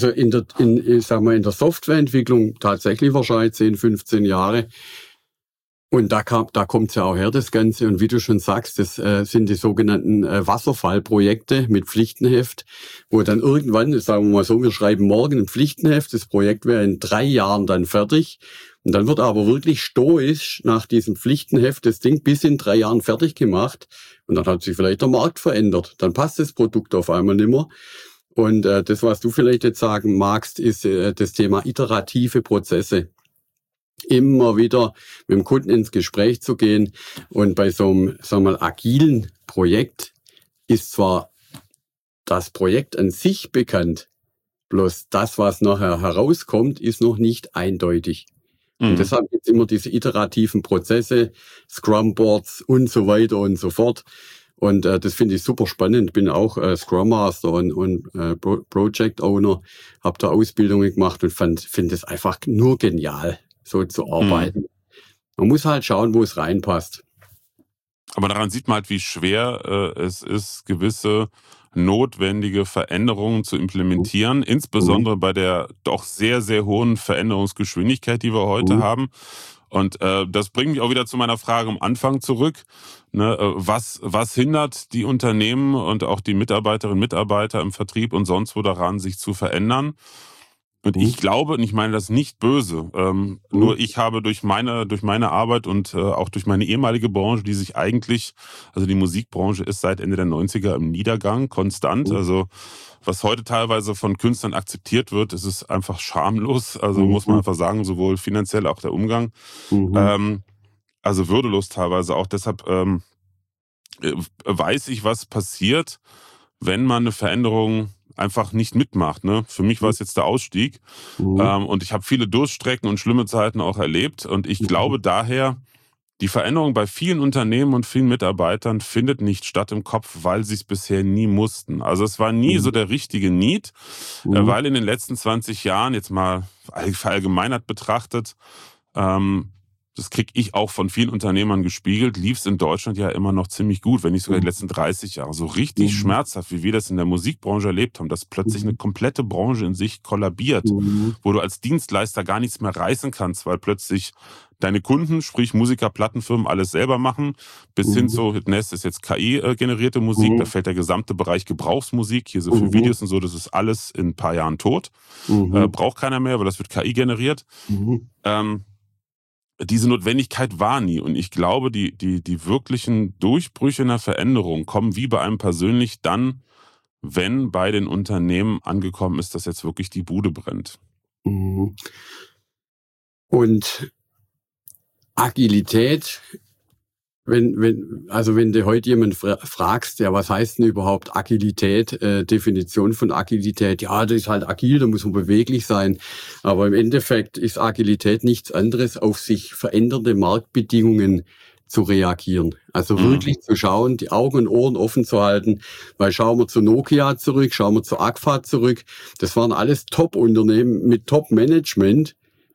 Softwareentwicklung tatsächlich wahrscheinlich 10, 15 Jahre. Und da kommt's ja auch her, das Ganze. Und wie du schon sagst, das sind die sogenannten Wasserfallprojekte mit Pflichtenheft, wo dann irgendwann, sagen wir mal so, wir schreiben morgen ein Pflichtenheft, das Projekt wäre in 3 Jahren dann fertig. Und dann wird aber wirklich stoisch nach diesem Pflichtenheft das Ding bis in 3 Jahren fertig gemacht. Und dann hat sich vielleicht der Markt verändert. Dann passt das Produkt auf einmal nimmer. Und das, was du vielleicht jetzt sagen magst, ist das Thema iterative Prozesse. Immer wieder mit dem Kunden ins Gespräch zu gehen. Und bei so einem, sagen wir mal, agilen Projekt ist zwar das Projekt an sich bekannt, bloß das, was nachher herauskommt, ist noch nicht eindeutig. Und deshalb gibt es immer diese iterativen Prozesse, Scrum-Boards und so weiter und so fort. Und das finde ich super spannend. Bin auch Scrum Master und Project Owner, habe da Ausbildungen gemacht und finde es einfach nur genial, so zu arbeiten. Man muss halt schauen, wo es reinpasst. Aber daran sieht man halt, wie schwer es ist, gewisse notwendige Veränderungen zu implementieren, insbesondere bei der doch sehr, sehr hohen Veränderungsgeschwindigkeit, die wir heute haben. Und das bringt mich auch wieder zu meiner Frage am Anfang zurück. Ne, was hindert die Unternehmen und auch die Mitarbeiterinnen und Mitarbeiter im Vertrieb und sonst wo daran, sich zu verändern? Und ich glaube, und ich meine das nicht böse, nur ich habe durch meine Arbeit und auch durch meine ehemalige Branche, die sich eigentlich, also die Musikbranche ist seit Ende der 90er im Niedergang, konstant. Also was heute teilweise von Künstlern akzeptiert wird, ist es einfach schamlos. Also muss man einfach sagen, sowohl finanziell auch der Umgang. Also würdelos teilweise auch. Deshalb weiß ich, was passiert, wenn man eine Veränderung einfach nicht mitmacht. Ne? Für mich war es jetzt der Ausstieg. Und ich habe viele Durststrecken und schlimme Zeiten auch erlebt. Und ich glaube daher, die Veränderung bei vielen Unternehmen und vielen Mitarbeitern findet nicht statt im Kopf, weil sie es bisher nie mussten. Also es war nie so der richtige Need, weil in den letzten 20 Jahren, jetzt mal verallgemeinert betrachtet, das kriege ich auch von vielen Unternehmern gespiegelt, lief es in Deutschland ja immer noch ziemlich gut, wenn nicht sogar die letzten 30 Jahre. So richtig schmerzhaft, wie wir das in der Musikbranche erlebt haben, dass plötzlich eine komplette Branche in sich kollabiert, wo du als Dienstleister gar nichts mehr reißen kannst, weil deine Kunden, sprich Musiker, Plattenfirmen, alles selber machen, bis hin zu, das ist jetzt KI-generierte Musik, da fällt der gesamte Bereich Gebrauchsmusik, hier so für Videos und so, das ist alles in ein paar Jahren tot. Braucht keiner mehr, weil das wird KI generiert. Diese Notwendigkeit war nie. Und ich glaube, die wirklichen Durchbrüche in der Veränderung kommen wie bei einem persönlich dann, wenn bei den Unternehmen angekommen ist, dass jetzt wirklich die Bude brennt. Und Agilität, wenn du heute jemand fragst, ja, was heißt denn überhaupt Agilität, Definition von Agilität? Ja, das ist halt agil, da muss man beweglich sein. Aber im Endeffekt ist Agilität nichts anderes, auf sich verändernde Marktbedingungen zu reagieren. Also wirklich zu schauen, die Augen und Ohren offen zu halten, weil schauen wir zu Nokia zurück, schauen wir zu Agfa zurück. Das waren alles Top-Unternehmen mit Top-Management.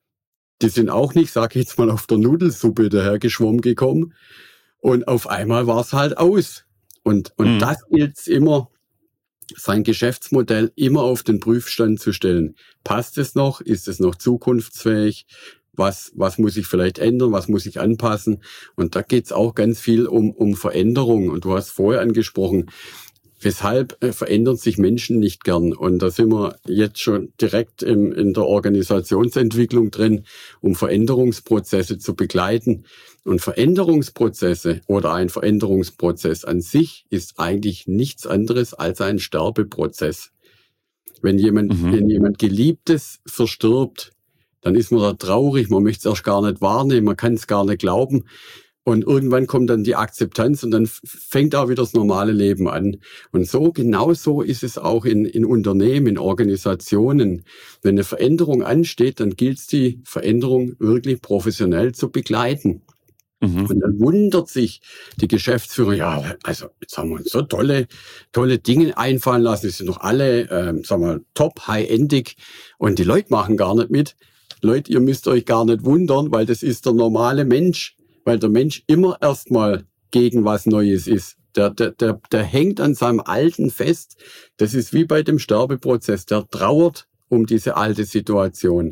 Die sind auch nicht, sag ich jetzt mal, auf der Nudelsuppe dahergeschwommen gekommen. Und auf einmal war es halt aus. Und das gilt immer, sein Geschäftsmodell immer auf den Prüfstand zu stellen. Passt es noch? Ist es noch zukunftsfähig? Was muss ich vielleicht ändern? Was muss ich anpassen? Und da geht es auch ganz viel um Veränderung. Und du hast vorher angesprochen, weshalb verändern sich Menschen nicht gern? Und da sind wir jetzt schon direkt in der Organisationsentwicklung drin, um Veränderungsprozesse zu begleiten. Und Veränderungsprozesse oder ein Veränderungsprozess an sich ist eigentlich nichts anderes als ein Sterbeprozess. Wenn jemand Geliebtes verstirbt, dann ist man da traurig, man möchte es erst gar nicht wahrnehmen, man kann es gar nicht glauben. Und irgendwann kommt dann die Akzeptanz und dann fängt auch wieder das normale Leben an. Und genau so ist es auch in Unternehmen, in Organisationen. Wenn eine Veränderung ansteht, dann gilt es, die Veränderung wirklich professionell zu begleiten. Und dann wundert sich die Geschäftsführer, ja, also jetzt haben wir uns so tolle Dinge einfallen lassen, die sind doch alle, top, high-endig und die Leute machen gar nicht mit. Leute, ihr müsst euch gar nicht wundern, weil das ist der normale Mensch. Weil der Mensch immer erstmal gegen was Neues ist. Der hängt an seinem Alten fest. Das ist wie bei dem Sterbeprozess. Der trauert um diese alte Situation.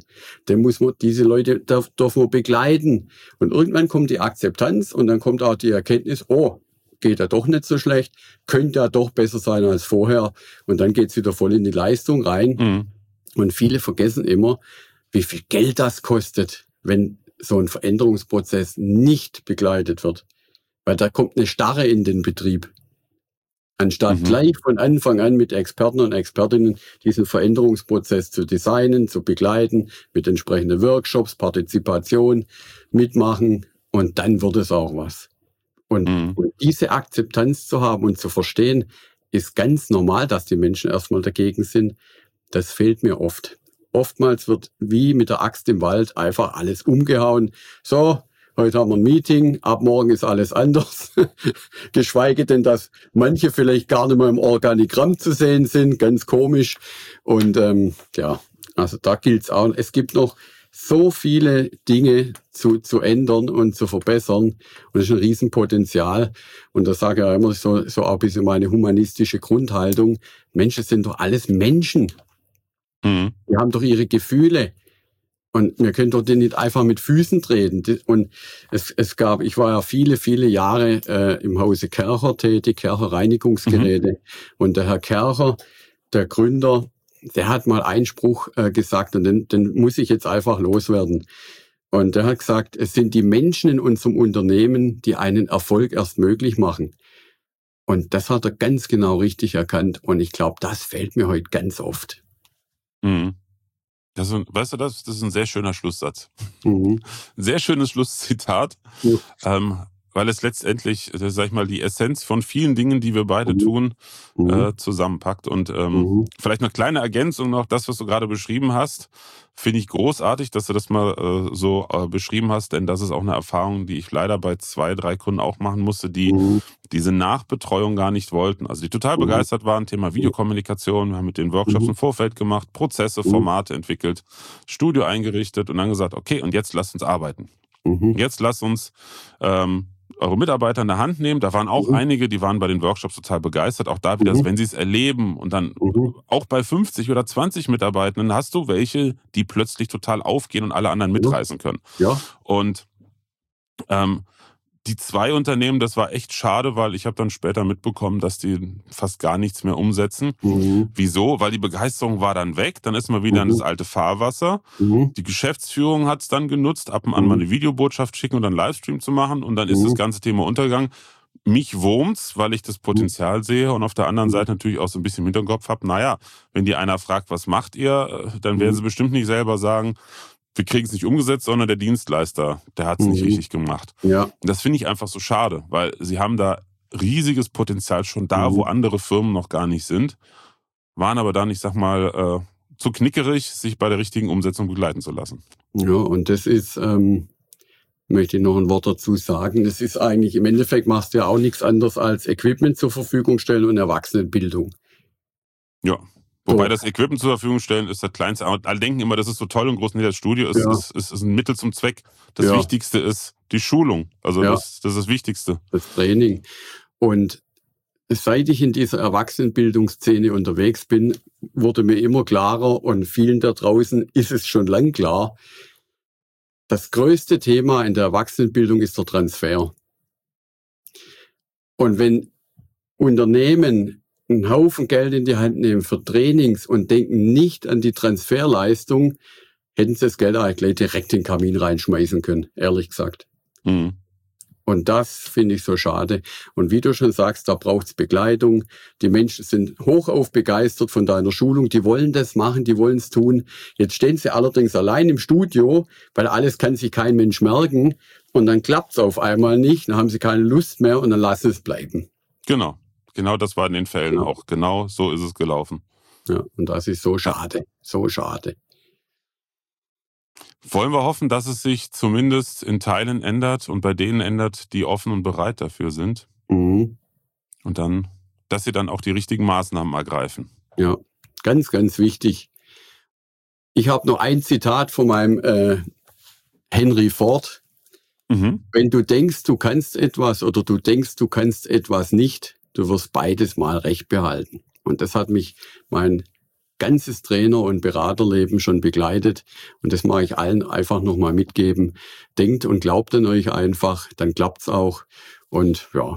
Diese Leute dürfen wir begleiten. Und irgendwann kommt die Akzeptanz und dann kommt auch die Erkenntnis, oh, geht ja doch nicht so schlecht, könnte ja doch besser sein als vorher. Und dann geht's wieder voll in die Leistung rein. Und viele vergessen immer, wie viel Geld das kostet, wenn so ein Veränderungsprozess nicht begleitet wird. Weil da kommt eine Starre in den Betrieb. Anstatt gleich von Anfang an mit Experten und Expertinnen diesen Veränderungsprozess zu designen, zu begleiten, mit entsprechenden Workshops, Partizipation, mitmachen und dann wird es auch was. Und diese Akzeptanz zu haben und zu verstehen, ist ganz normal, dass die Menschen erstmal dagegen sind. Das fehlt mir oft. Oftmals wird wie mit der Axt im Wald einfach alles umgehauen. So, heute haben wir ein Meeting, ab morgen ist alles anders. Geschweige denn, dass manche vielleicht gar nicht mehr im Organigramm zu sehen sind, ganz komisch. Und also da gilt's auch. Es gibt noch so viele Dinge zu ändern und zu verbessern. Und das ist ein Riesenpotenzial. Und da sage ich ja immer so auch ein bisschen meine humanistische Grundhaltung. Menschen sind doch alles Menschen. Die haben doch ihre Gefühle. Und wir können doch den nicht einfach mit Füßen treten. Und ich war ja viele, viele Jahre im Hause Kercher tätig, Kercher Reinigungsgeräte. Und der Herr Kercher, der Gründer, der hat mal einen Spruch gesagt und den muss ich jetzt einfach loswerden. Und der hat gesagt, es sind die Menschen in unserem Unternehmen, die einen Erfolg erst möglich machen. Und das hat er ganz genau richtig erkannt. Und ich glaube, das fehlt mir heute ganz oft. Weißt du, das ist ein sehr schöner Schlusssatz. Sehr schönes Schlusszitat, weil es letztendlich, sag ich mal, die Essenz von vielen Dingen, die wir beide tun, zusammenpackt. Und vielleicht eine kleine Ergänzung noch, das, was du gerade beschrieben hast, finde ich großartig, dass du das mal so beschrieben hast, denn das ist auch eine Erfahrung, die ich leider bei 2, 3 Kunden auch machen musste, die diese Nachbetreuung gar nicht wollten. Also die total begeistert waren, Thema Videokommunikation, wir haben mit den Workshops im Vorfeld gemacht, Prozesse, Formate entwickelt, Studio eingerichtet und dann gesagt, okay, und jetzt lasst uns arbeiten. Jetzt lasst uns eure Mitarbeiter in der Hand nehmen. Da waren auch einige, die waren bei den Workshops total begeistert. Auch da wieder, wenn sie es erleben und dann auch bei 50 oder 20 Mitarbeitenden hast du welche, die plötzlich total aufgehen und alle anderen mitreißen können. Ja. Und die 2 Unternehmen, das war echt schade, weil ich habe dann später mitbekommen, dass die fast gar nichts mehr umsetzen. Wieso? Weil die Begeisterung war dann weg, dann ist man wieder in das alte Fahrwasser. Die Geschäftsführung hat es dann genutzt, ab und an mal eine Videobotschaft schicken und dann Livestream zu machen und dann ist das ganze Thema untergegangen. Mich wurmt's, weil ich das Potenzial sehe und auf der anderen Seite natürlich auch so ein bisschen im Hinterkopf habe, naja, wenn die einer fragt, was macht ihr, dann werden sie bestimmt nicht selber sagen, wir kriegen es nicht umgesetzt, sondern der Dienstleister, der hat es nicht richtig gemacht. Ja. Das finde ich einfach so schade, weil sie haben da riesiges Potenzial schon da, wo andere Firmen noch gar nicht sind, waren aber dann, ich sag mal, zu knickerig, sich bei der richtigen Umsetzung begleiten zu lassen. Ja, und das ist, möchte ich noch ein Wort dazu sagen, das ist eigentlich, im Endeffekt machst du ja auch nichts anderes als Equipment zur Verfügung stellen und Erwachsenenbildung. Ja. Wobei das Equipment zur Verfügung stellen ist das Kleinste. Alle denken immer, das ist so toll und groß. Nee, das Studio ist ein Mittel zum Zweck. Das Wichtigste ist die Schulung. Also das ist das Wichtigste. Das Training. Und seit ich in dieser Erwachsenenbildungsszene unterwegs bin, wurde mir immer klarer und vielen da draußen ist es schon lang klar, das größte Thema in der Erwachsenenbildung ist der Transfer. Und wenn Unternehmen einen Haufen Geld in die Hand nehmen für Trainings und denken nicht an die Transferleistung, hätten sie das Geld eigentlich gleich direkt in den Kamin reinschmeißen können, ehrlich gesagt. Und das finde ich so schade. Und wie du schon sagst, da braucht es Begleitung. Die Menschen sind hochauf begeistert von deiner Schulung. Die wollen das machen, die wollen es tun. Jetzt stehen sie allerdings allein im Studio, weil alles kann sich kein Mensch merken. Und dann klappt es auf einmal nicht, dann haben sie keine Lust mehr und dann lassen es bleiben. Genau das war in den Fällen auch. Genau so ist es gelaufen. Ja, und das ist so schade. So schade. Wollen wir hoffen, dass es sich zumindest in Teilen ändert und bei denen ändert, die offen und bereit dafür sind. Und dann, dass sie dann auch die richtigen Maßnahmen ergreifen. Ja, ganz, ganz wichtig. Ich habe noch ein Zitat von meinem Henry Ford. Wenn du denkst, du kannst etwas oder du denkst, du kannst etwas nicht, du wirst beides mal recht behalten. Und das hat mich mein ganzes Trainer- und Beraterleben schon begleitet. Und das mag ich allen einfach nochmal mitgeben. Denkt und glaubt an euch einfach, dann klappt's auch. Und ja.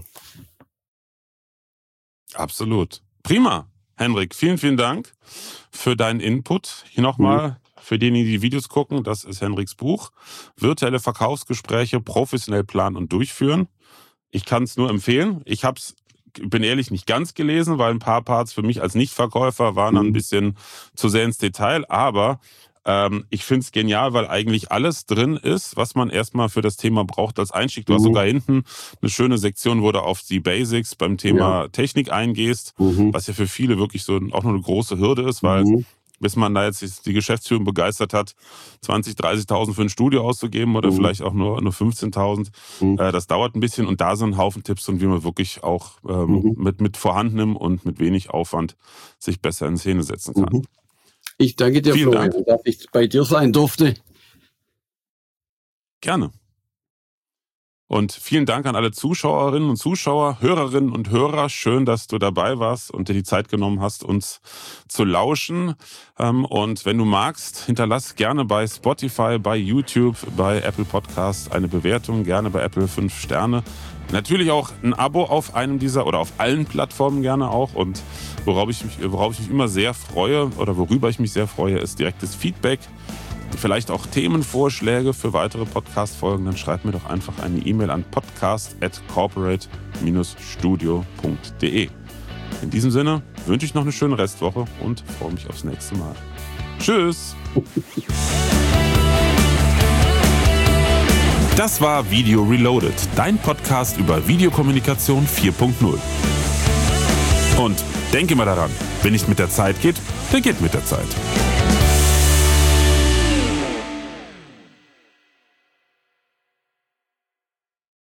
Absolut. Prima. Henrik, vielen, vielen Dank für deinen Input. Hier nochmal für diejenigen, die Videos gucken, das ist Henriks Buch. Virtuelle Verkaufsgespräche professionell planen und durchführen. Ich kann es nur empfehlen. Bin ehrlich, nicht ganz gelesen, weil ein paar Parts für mich als Nichtverkäufer waren dann ein bisschen zu sehr ins Detail. Aber ich finde es genial, weil eigentlich alles drin ist, was man erstmal für das Thema braucht als Einstieg. Du hast sogar hinten eine schöne Sektion, wo du auf die Basics beim Thema Technik eingehst, was ja für viele wirklich so auch nur eine große Hürde ist, weil bis man da jetzt die Geschäftsführung begeistert hat, 20.000, 30.000 für ein Studio auszugeben oder vielleicht auch nur 15.000. Das dauert ein bisschen und da sind ein Haufen Tipps und wie man wirklich auch mit vorhandenem und mit wenig Aufwand sich besser in Szene setzen kann. Ich danke dir, Florian, dass ich bei dir sein durfte. Gerne. Und vielen Dank an alle Zuschauerinnen und Zuschauer, Hörerinnen und Hörer. Schön, dass du dabei warst und dir die Zeit genommen hast, uns zu lauschen. Und wenn du magst, hinterlass gerne bei Spotify, bei YouTube, bei Apple Podcasts eine Bewertung, gerne bei Apple 5 Sterne. Natürlich auch ein Abo auf einem dieser oder auf allen Plattformen gerne auch. Und worauf ich mich immer sehr freue oder worüber ich mich sehr freue, ist direktes Feedback. Vielleicht auch Themenvorschläge für weitere Podcast-Folgen, dann schreib mir doch einfach eine E-Mail an podcast@corporate-studio.de. In diesem Sinne wünsche ich noch eine schöne Restwoche und freue mich aufs nächste Mal. Tschüss! Das war Video Reloaded, dein Podcast über Videokommunikation 4.0. Und denke mal daran, wenn nicht mit der Zeit geht, dann geht mit der Zeit.